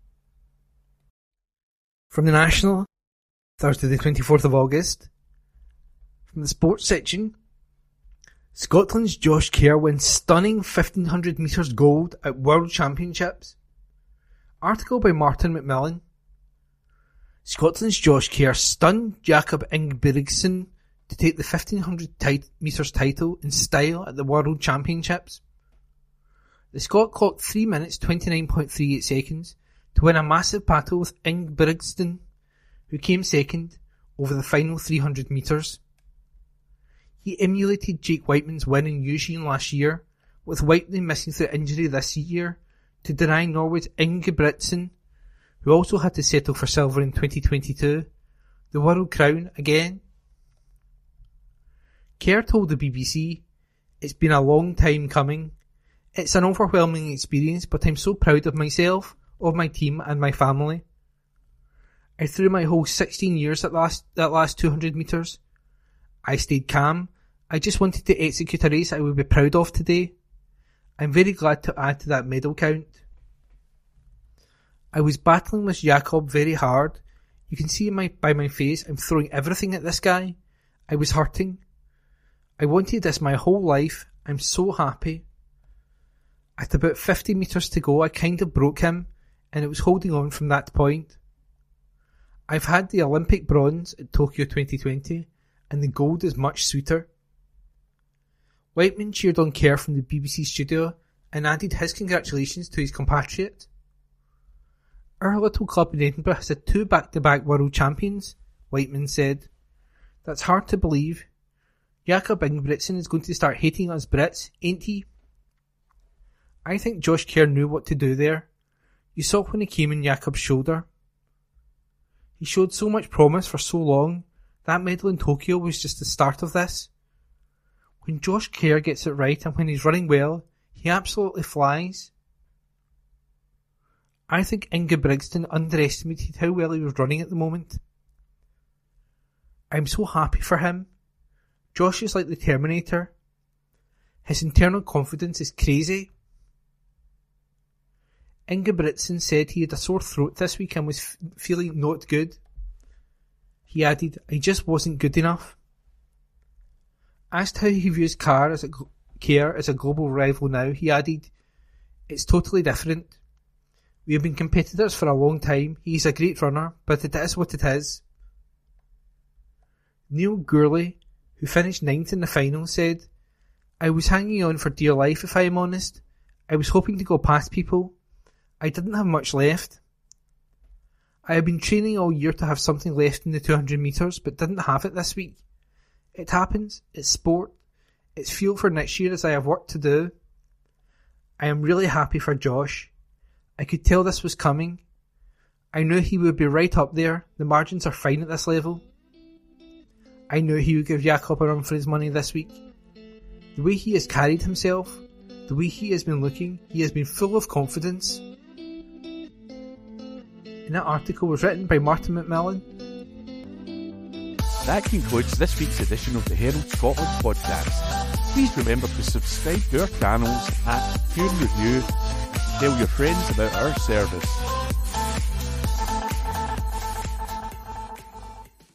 S3: From the National, Thursday the 24th of August, from the sports section, Scotland's Josh Kerr wins stunning 1500 metres gold at World Championships. Article by Martin McMillan. Scotland's Josh Kerr stunned Jakob Ingebrigtsen to take the 1500 metres title in style at the World Championships. The Scot clocked 3 minutes 29.38 seconds to win a massive battle with Ingebrigtsen, who came second, over the final 300 metres. He emulated Jake Whiteman's win in Eugene last year, with Whiteman missing through injury this year to deny Norway's Ingebrigtsen, who also had to settle for silver in 2022, the world crown again. Kerr told the BBC, "It's been a long time coming. It's an overwhelming experience, but I'm so proud of myself, of my team and my family. I threw my whole 16 years at that last 200 metres. I stayed calm. I just wanted to execute a race I would be proud of today. I'm very glad to add to that medal count. I was battling with Jakob very hard. You can see by my face I'm throwing everything at this guy. I was hurting. I wanted this my whole life. I'm so happy. At about 50 metres to go, I kind of broke him, and it was holding on from that point. I've had the Olympic bronze at Tokyo 2020 and the gold is much sweeter. Whiteman cheered on Kerr from the BBC studio and added his congratulations to his compatriot. Our little club in Edinburgh has had 2 back-to-back world champions, Whiteman said. That's hard to believe. Jakob Ingebrigtsen is going to start hating us Brits, ain't he? I think Josh Kerr knew what to do there. You saw when he came in Jakob's shoulder. He showed so much promise for so long. That medal in Tokyo was just the start of this. When Josh Kerr gets it right and when he's running well, he absolutely flies. I think Ingebrigtsen underestimated how well he was running at the moment. I'm so happy for him. Josh is like the Terminator. His internal confidence is crazy. Ingebrigtsen said he had a sore throat this week and was feeling not good. He added, I just wasn't good enough. Asked how he views Kerr as a global rival now, he added, it's totally different. We have been competitors for a long time. He's a great runner, but it is what it is. Neil Gourley, who finished 9th in the final, said, I was hanging on for dear life if I am honest. I was hoping to go past people. I didn't have much left. I have been training all year to have something left in the 200 metres, but didn't have it this week. It happens. It's sport. It's fuel for next year as I have work to do. I am really happy for Josh. I could tell this was coming. I knew he would be right up there. The margins are fine at this level. I knew he would give Jakob a run for his money this week. The way he has carried himself, the way he has been looking, he has been full of confidence. And that article was written by Martin McMillan.
S1: That concludes this week's edition of the Herald Scotland podcast. Please remember to subscribe to our channels at Pure Review and tell your friends about our service.